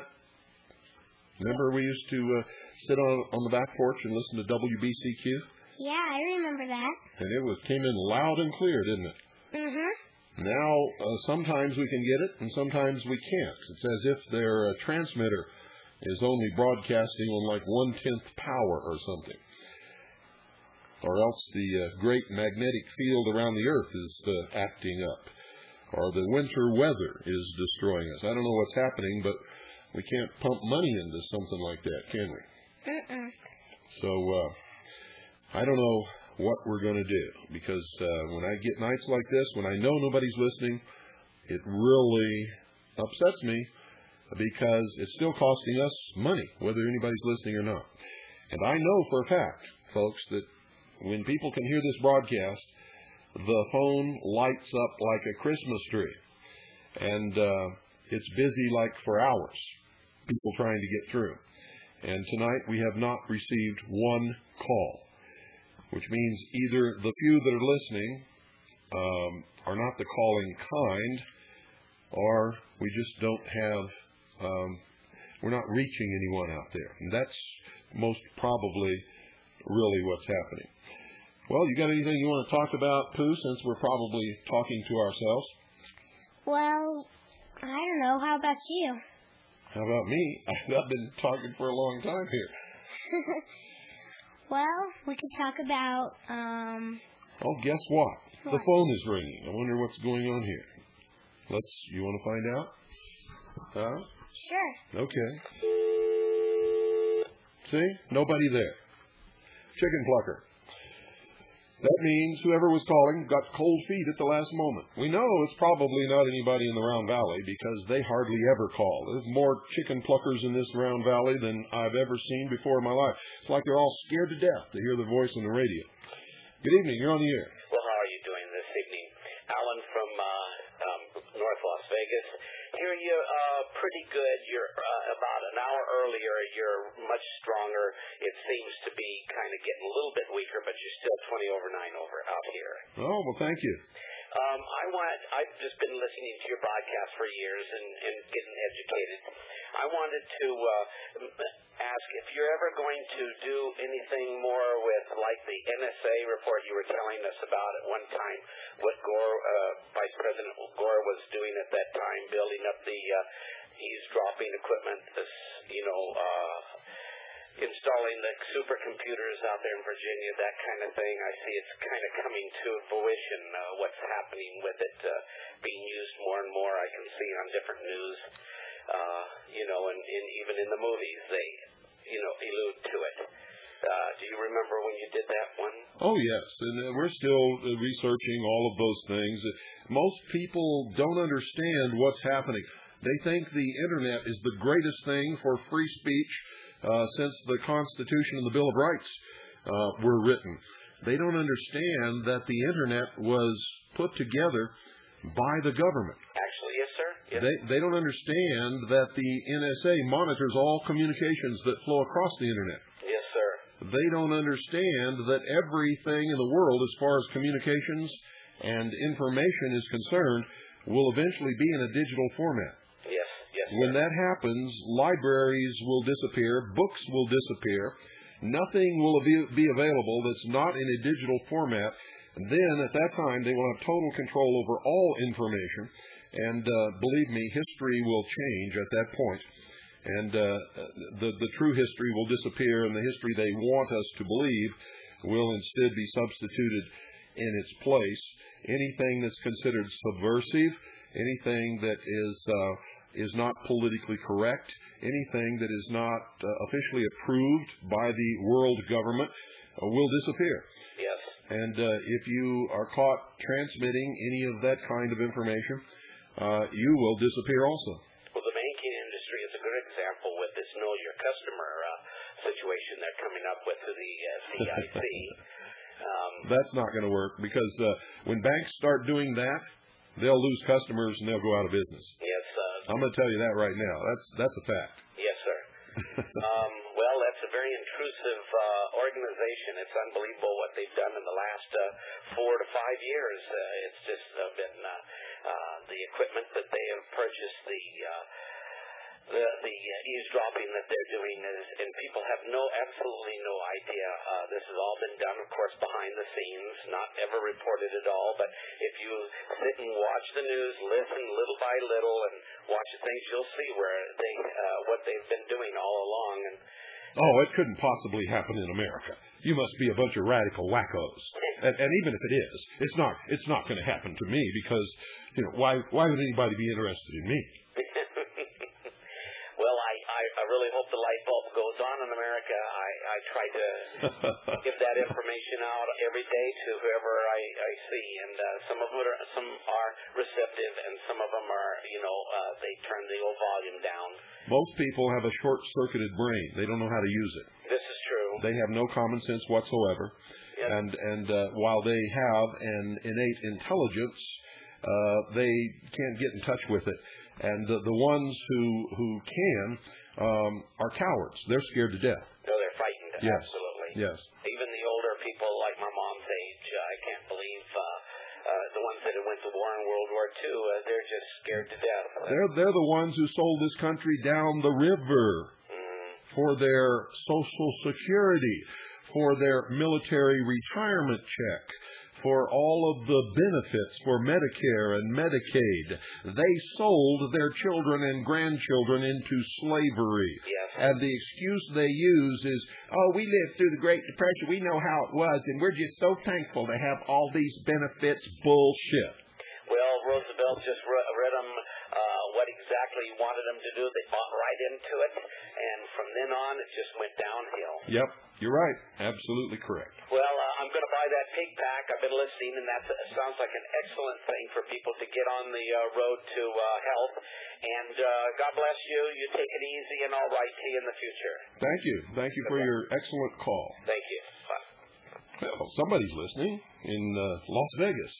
Remember we used to uh, sit on on the back porch and listen to W B C Q? Yeah, I remember that. And it was came in loud and clear, didn't it? Mhm. Now, uh, sometimes we can get it, and sometimes we can't. It's as if their uh, transmitter is only broadcasting on like one-tenth power or something. Or else the uh, great magnetic field around the Earth is uh, acting up. Or the winter weather is destroying us. I don't know what's happening, but we can't pump money into something like that, can we? Mm-mm. So, uh, I don't know what we're going to do, because uh, when I get nights like this, when I know nobody's listening, it really upsets me, because it's still costing us money, whether anybody's listening or not. And I know for a fact, folks, that when people can hear this broadcast, the phone lights up like a Christmas tree, and uh, it's busy like for hours, people trying to get through. And tonight we have not received one call, which means either the few that are listening um, are not the calling kind, or we just don't have, um, we're not reaching anyone out there. And that's most probably really what's happening. Well, you got anything you want to talk about, Pooh, since we're probably talking to ourselves? Well, I don't know. How about you? How about me? I've been talking for a long time here. Well, we could talk about, um... Oh, guess what? what? The phone is ringing. I wonder what's going on here. Let's, you want to find out? Huh? Sure. Okay. See? Nobody there. Chicken plucker. That means whoever was calling got cold feet at the last moment. We know it's probably not anybody in the Round Valley, because they hardly ever call. There's more chicken pluckers in this Round Valley than I've ever seen before in my life. It's like they're all scared to death to hear the voice on the radio. Good evening. You're on the air. Well, how are you doing this evening? Alan from uh, um, North Las Vegas. Hear you uh, pretty good. You're uh, about an hour earlier. You're much stronger. It seems to be kind of getting a little bit weaker, but you're still twenty over nine over out here. Oh, well, thank you. Um, I want. I've just been listening to your broadcast for years and, and getting educated. I wanted to uh, ask if you're ever going to do anything more with, like the N S A report you were telling us about at one time, what Gore, uh, Vice President Gore was doing at that time, building up the uh, eavesdropping equipment, this, you know, uh, installing the supercomputers out there in Virginia, that kind of thing. I see it's kind of coming to fruition, uh, what's happening with it, uh, being used more and more. I can see on different news, uh, you know, and, and even in the movies, they, you know, allude to it. Uh, do you remember when you did that one? Oh, yes, and uh, we're still uh, researching all of those things. Most people don't understand what's happening. They think the Internet is the greatest thing for free speech uh, since the Constitution and the Bill of Rights uh, were written. They don't understand that the Internet was put together by the government. Actually, yes, sir. Yes. They, they don't understand that the N S A monitors all communications that flow across the Internet. Yes, sir. They don't understand that everything in the world, as far as communications and information is concerned, will eventually be in a digital format. Yes, yes, sir. When that happens, libraries will disappear, books will disappear, nothing will be available that's not in a digital format. And then, at that time, they will have total control over all information. And uh, believe me, history will change at that point. And uh, the, the true history will disappear, and the history they want us to believe will instead be substituted in its place. Anything that's considered subversive, anything that is uh, is not politically correct, anything that is not uh, officially approved by the world government uh, will disappear. Yes. And uh, if you are caught transmitting any of that kind of information, uh, you will disappear also. Well, the banking industry is a good example with this Know Your Customer uh, situation they're coming up with through the uh, C I C. um, That's not going to work because uh, when banks start doing that, they'll lose customers and they'll go out of business. Yes. Uh, I'm going to tell you that right now. That's that's a fact. Yes, sir. um, well, that's a very intrusive uh, organization. It's unbelievable what they've done in the last uh, four to five years. Uh, it's just uh, been uh, uh, the equipment that they have purchased, the uh, the, the uh, eavesdropping that they're doing, is, and people have no, absolutely no idea. Uh, this has all been done, of course, behind the scenes, not ever reported at all. But if you sit and watch the news, listen little by little, and watch things, you'll see where they, uh, what they've been doing all along. And oh, it couldn't possibly happen in America. You must be a bunch of radical wackos. And, and even if it is, it's not. It's not going to happen to me because, you know, why? Why would anybody be interested in me? Well, I, I, I really hope the light bulb goes on in America. I, I try to give that information out every day to whoever I, I see, and uh, some of them are, some are receptive, and some of them are, you know, uh, they turn the old volume down. Most people have a short-circuited brain. They don't know how to use it. This is true. They have no common sense whatsoever, Yes. and and uh, while they have an innate intelligence, uh, they can't get in touch with it. And the, the ones who who can um, are cowards. They're scared to death. No, they're frightened. Yes. Absolutely. Yes. Even the older people, like my mom's age, uh, I can't believe uh, uh, the ones that went to war in World War Two. Uh, they're just scared to death. They're they're the ones who sold this country down the river Mm. for their Social Security, for their military retirement check, for all of the benefits for Medicare and Medicaid. They sold their children and grandchildren into slavery. Yes. And the excuse they use is, oh, we lived through the Great Depression. We know how it was, and we're just so thankful to have all these benefits. Bullshit. Well, Roosevelt just re- read them uh, what exactly he wanted them to do. They bought right into it, and from then on, it just went downhill. Yep, you're right. Absolutely correct. Well, uh, I'm going to buy that pig pack. I've been listening, and that sounds like an excellent thing for people to get on the uh, road to uh, health. And uh, God bless you. You take it easy, and I'll write to you in the future. Thank you. Thank you for your excellent call. Thank you. Bye. Well, somebody's listening in uh, Las Vegas.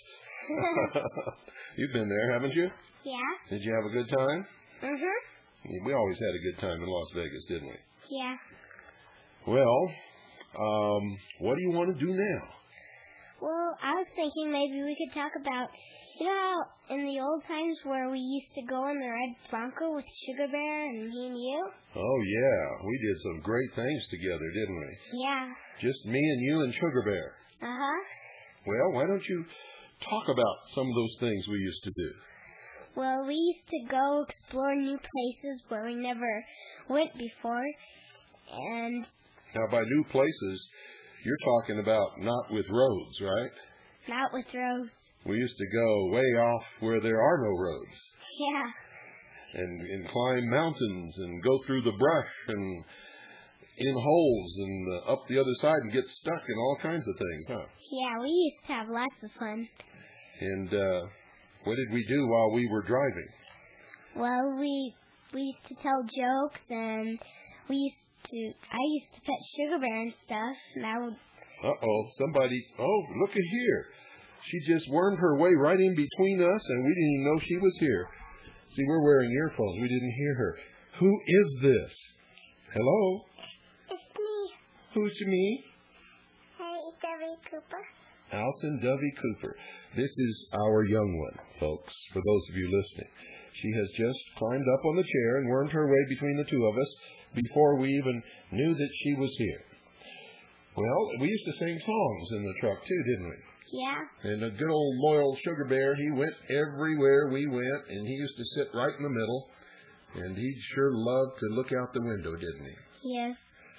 You've been there, haven't you? Yeah. Did you have a good time? Mhm. We always had a good time in Las Vegas, didn't we? Yeah. Well, um, what do you want to do now? Well, I was thinking maybe we could talk about, you know how in the old times where we used to go in the red Bronco with Sugar Bear and me and you? Oh, yeah. We did some great things together, didn't we? Yeah. Just me and you and Sugar Bear. Uh-huh. Well, why don't you talk about some of those things we used to do? Well, we used to go explore new places where we never went before. And Now, by new places, you're talking about not with roads, right? not with roads. We used to go way off where there are no roads Yeah. and, and climb mountains and go through the brush and in holes and uh, up the other side and get stuck in all kinds of things, huh? Yeah, we used to have lots of fun. And uh, what did we do while we were driving? Well, we we used to tell jokes, and we used to. I used to pet Sugar Bear and stuff. Now. Uh oh, somebody. Oh, look at here. She just wormed her way right in between us, and we didn't even know she was here. See, we're wearing earphones. We didn't hear her. Who is this? Hello? It's me. Who's me? Hey, Dovey Cooper. Allison Dovey Cooper. This is our young one, folks, for those of you listening. She has just climbed up on the chair and wormed her way between the two of us before we even knew that she was here. Well, we used to sing songs in the truck, too, didn't we? Yeah. And a good old loyal Sugar Bear, he went everywhere we went, and he used to sit right in the middle. And he sure loved to look out the window, didn't he? Yes.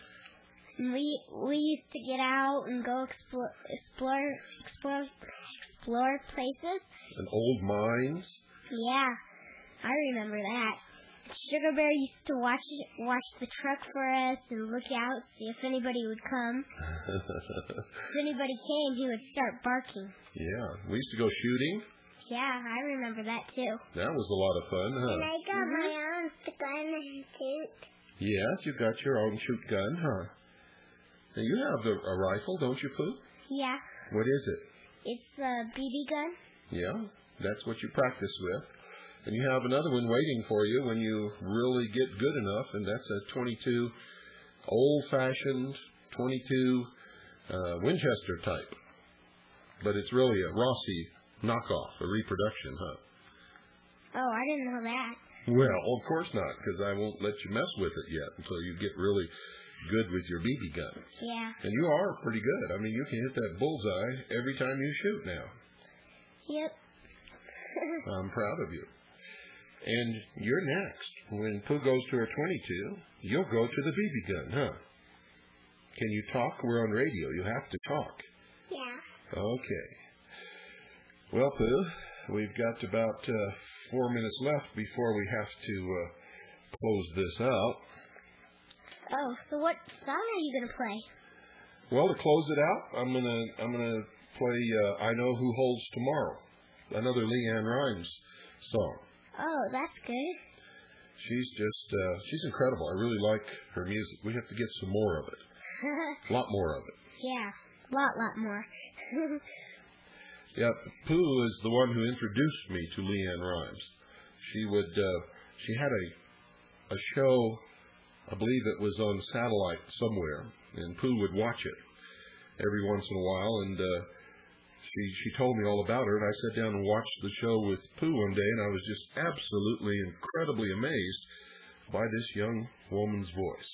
We we used to get out and go explore explore explore explore places. And old mines. Yeah, I remember that. Sugar Bear used to watch watch the truck for us and look out, see if anybody would come. If anybody came, he would start barking. Yeah, we used to go shooting. Yeah, I remember that too. That was a lot of fun, huh? And I got mm-hmm. my own gun and shoot. Yes, you got your own shoot gun, huh? Now you have a, a rifle, don't you, Pooh? Yeah. What is it? It's a B B gun. Yeah, that's what you practice with. And you have another one waiting for you when you really get good enough, and that's a twenty-two, old-fashioned twenty-two uh, Winchester type. But it's really a Rossi knockoff, a reproduction, huh? Oh, I didn't know that. Well, of course not, because I won't let you mess with it yet until you get really good with your B B gun. Yeah. And you are pretty good. I mean, you can hit that bullseye every time you shoot now. Yep. I'm proud of you. And you're next. When Pooh goes to her twenty-two, you'll go to the B B gun, huh? Can you talk? We're on radio. You have to talk. Yeah. Okay. Well, Pooh, we've got about uh, four minutes left before we have to uh, close this out. Oh, so what song are you gonna play? Well, to close it out, I'm gonna I'm gonna play uh, "I Know Who Holds Tomorrow," another LeAnn Rimes song. Oh, that's good. She's just uh, she's incredible. I really like her music. We have to get some more of it. A lot more of it. Yeah, lot, lot more. Yeah, Pooh is the one who introduced me to LeAnn Rimes. She would uh, she had a a show. I believe it was on satellite somewhere, and Pooh would watch it every once in a while, and uh, she she told me all about her, and I sat down and watched the show with Pooh one day, and I was just absolutely, incredibly amazed by this young woman's voice.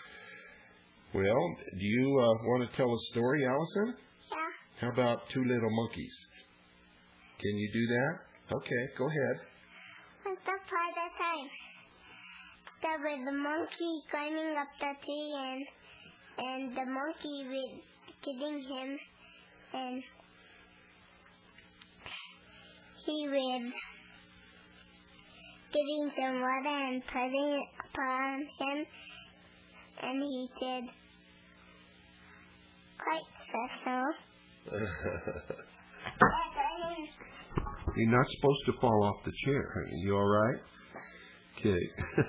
Well, do you uh, want to tell a story, Allison? Yeah. How about Two Little Monkeys? Can you do that? Okay, go ahead. Once upon a time, there was a monkey climbing up the tree, and and the monkey was getting him, and he was giving some water and putting it upon him, and he said, "Quite special." You're not supposed to fall off the chair, honey. You all right? Okay.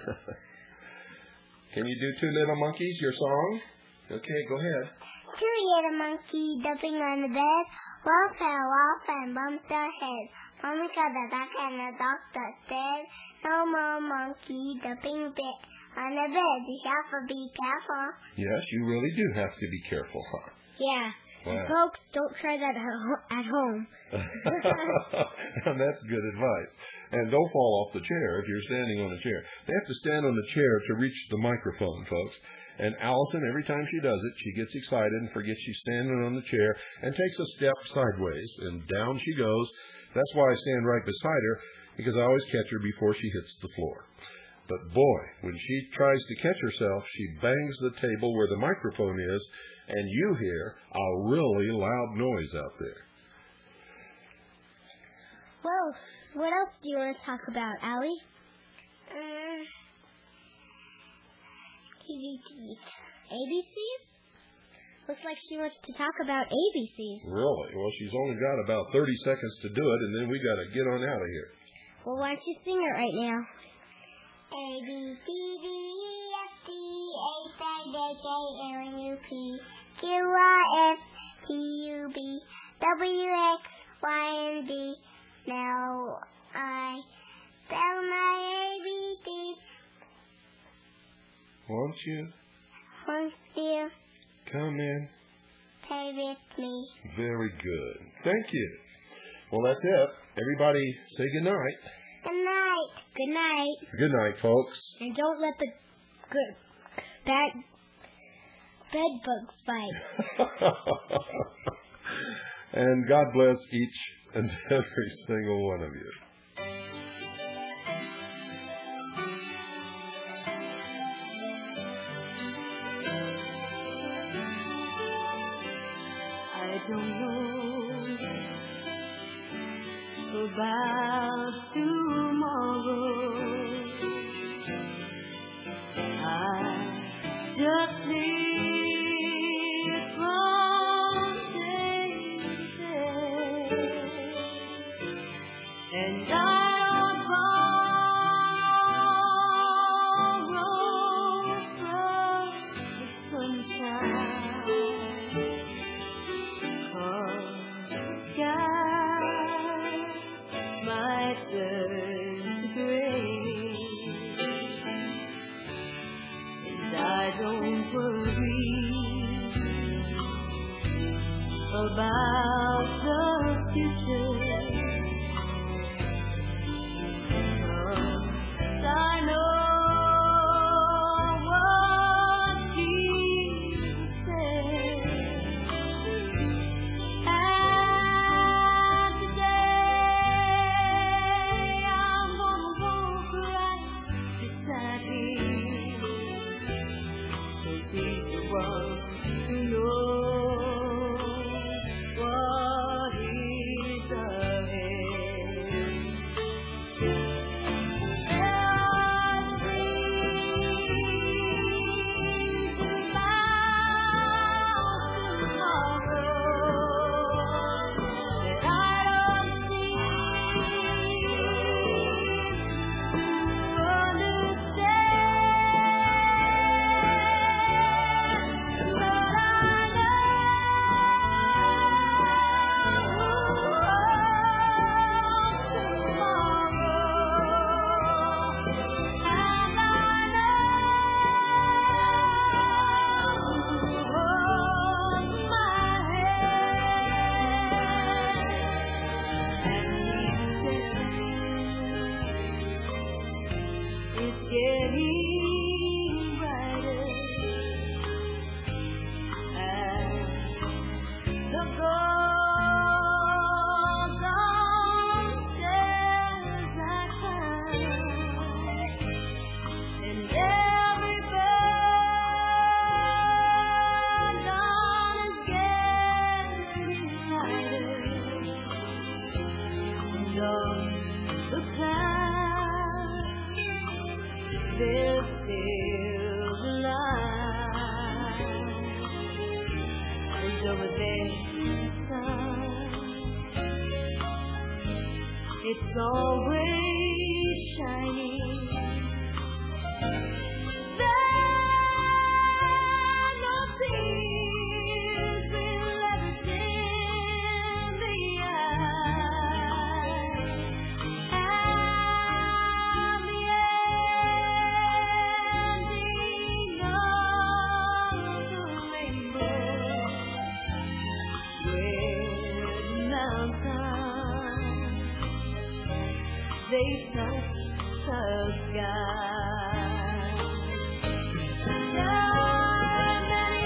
Can you do Two Little Monkeys, your song? Okay, go ahead. Two little monkeys jumping on the bed. One fell off and bumped their head. Mommy got the duck and the doctor said, "No more monkey jumping bed on the bed. You have to be careful." Yes, you really do have to be careful, huh? Yeah. Wow. Folks, don't try that at home. That's good advice. And don't fall off the chair if you're standing on a chair. They have to stand on the chair to reach the microphone, folks. And Allison, every time she does it, she gets excited and forgets she's standing on the chair and takes a step sideways, and down she goes. That's why I stand right beside her, because I always catch her before she hits the floor. But boy, when she tries to catch herself, she bangs the table where the microphone is, and you hear a really loud noise out there. Well, what else do you want to talk about, Allie? Um, T V A B Cs? Looks like she wants to talk about A B Cs. Really? Well, she's only got about thirty seconds to do it, and then we got to get on out of here. Well, why don't you sing it right now? A, B, C, D, E, F, G, H, I, J, K, L, M, N, O, P, Q, R, S, T, U, V, W, X, Y, and Z. Now I spell my A B C. Won't you Won't you come in? play with me? Very good. Thank you. Well, that's it. Everybody say good night. Good night. Good night. Good night, folks. And don't let the good bad bed bugs bite. And God bless each and every single one of you. I don't know about tomorrow. I just live from day to day, and I borrow from the sunshine. My turn to gray, and I don't worry about the future. Cause I know what Jesus said. And today I'm gonna walk right beside him, 'cause he's the one who knows what is ahead. Getting brighter as the gold downstairs I climb, and every bird on is getting lighter, and on the clouds there's still the light, and over there the sun, it's always shining. There no tears will ever dim the eye, and the ending of the rainbow, where the mountains they touch the sky. There are many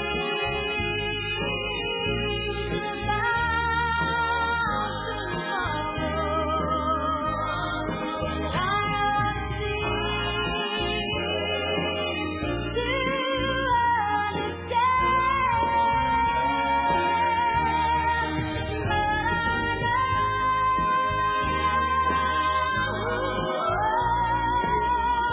things about tomorrow that I have seen to understand, but I know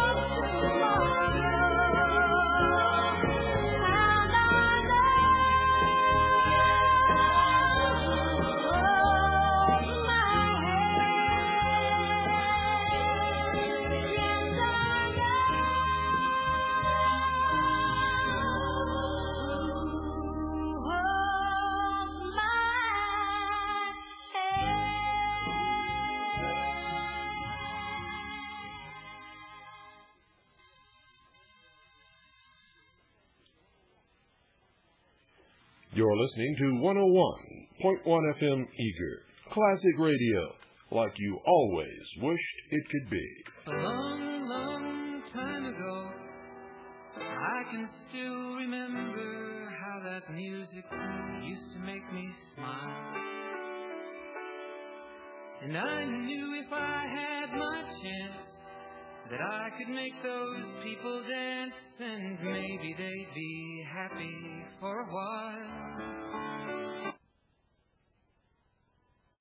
You're listening to one oh one point one F M Eager, classic radio, like you always wished it could be. A long, long time ago, I can still remember how that music used to make me smile. And I knew if I had my chance that I could make those people dance, and maybe they'd be happy for a while.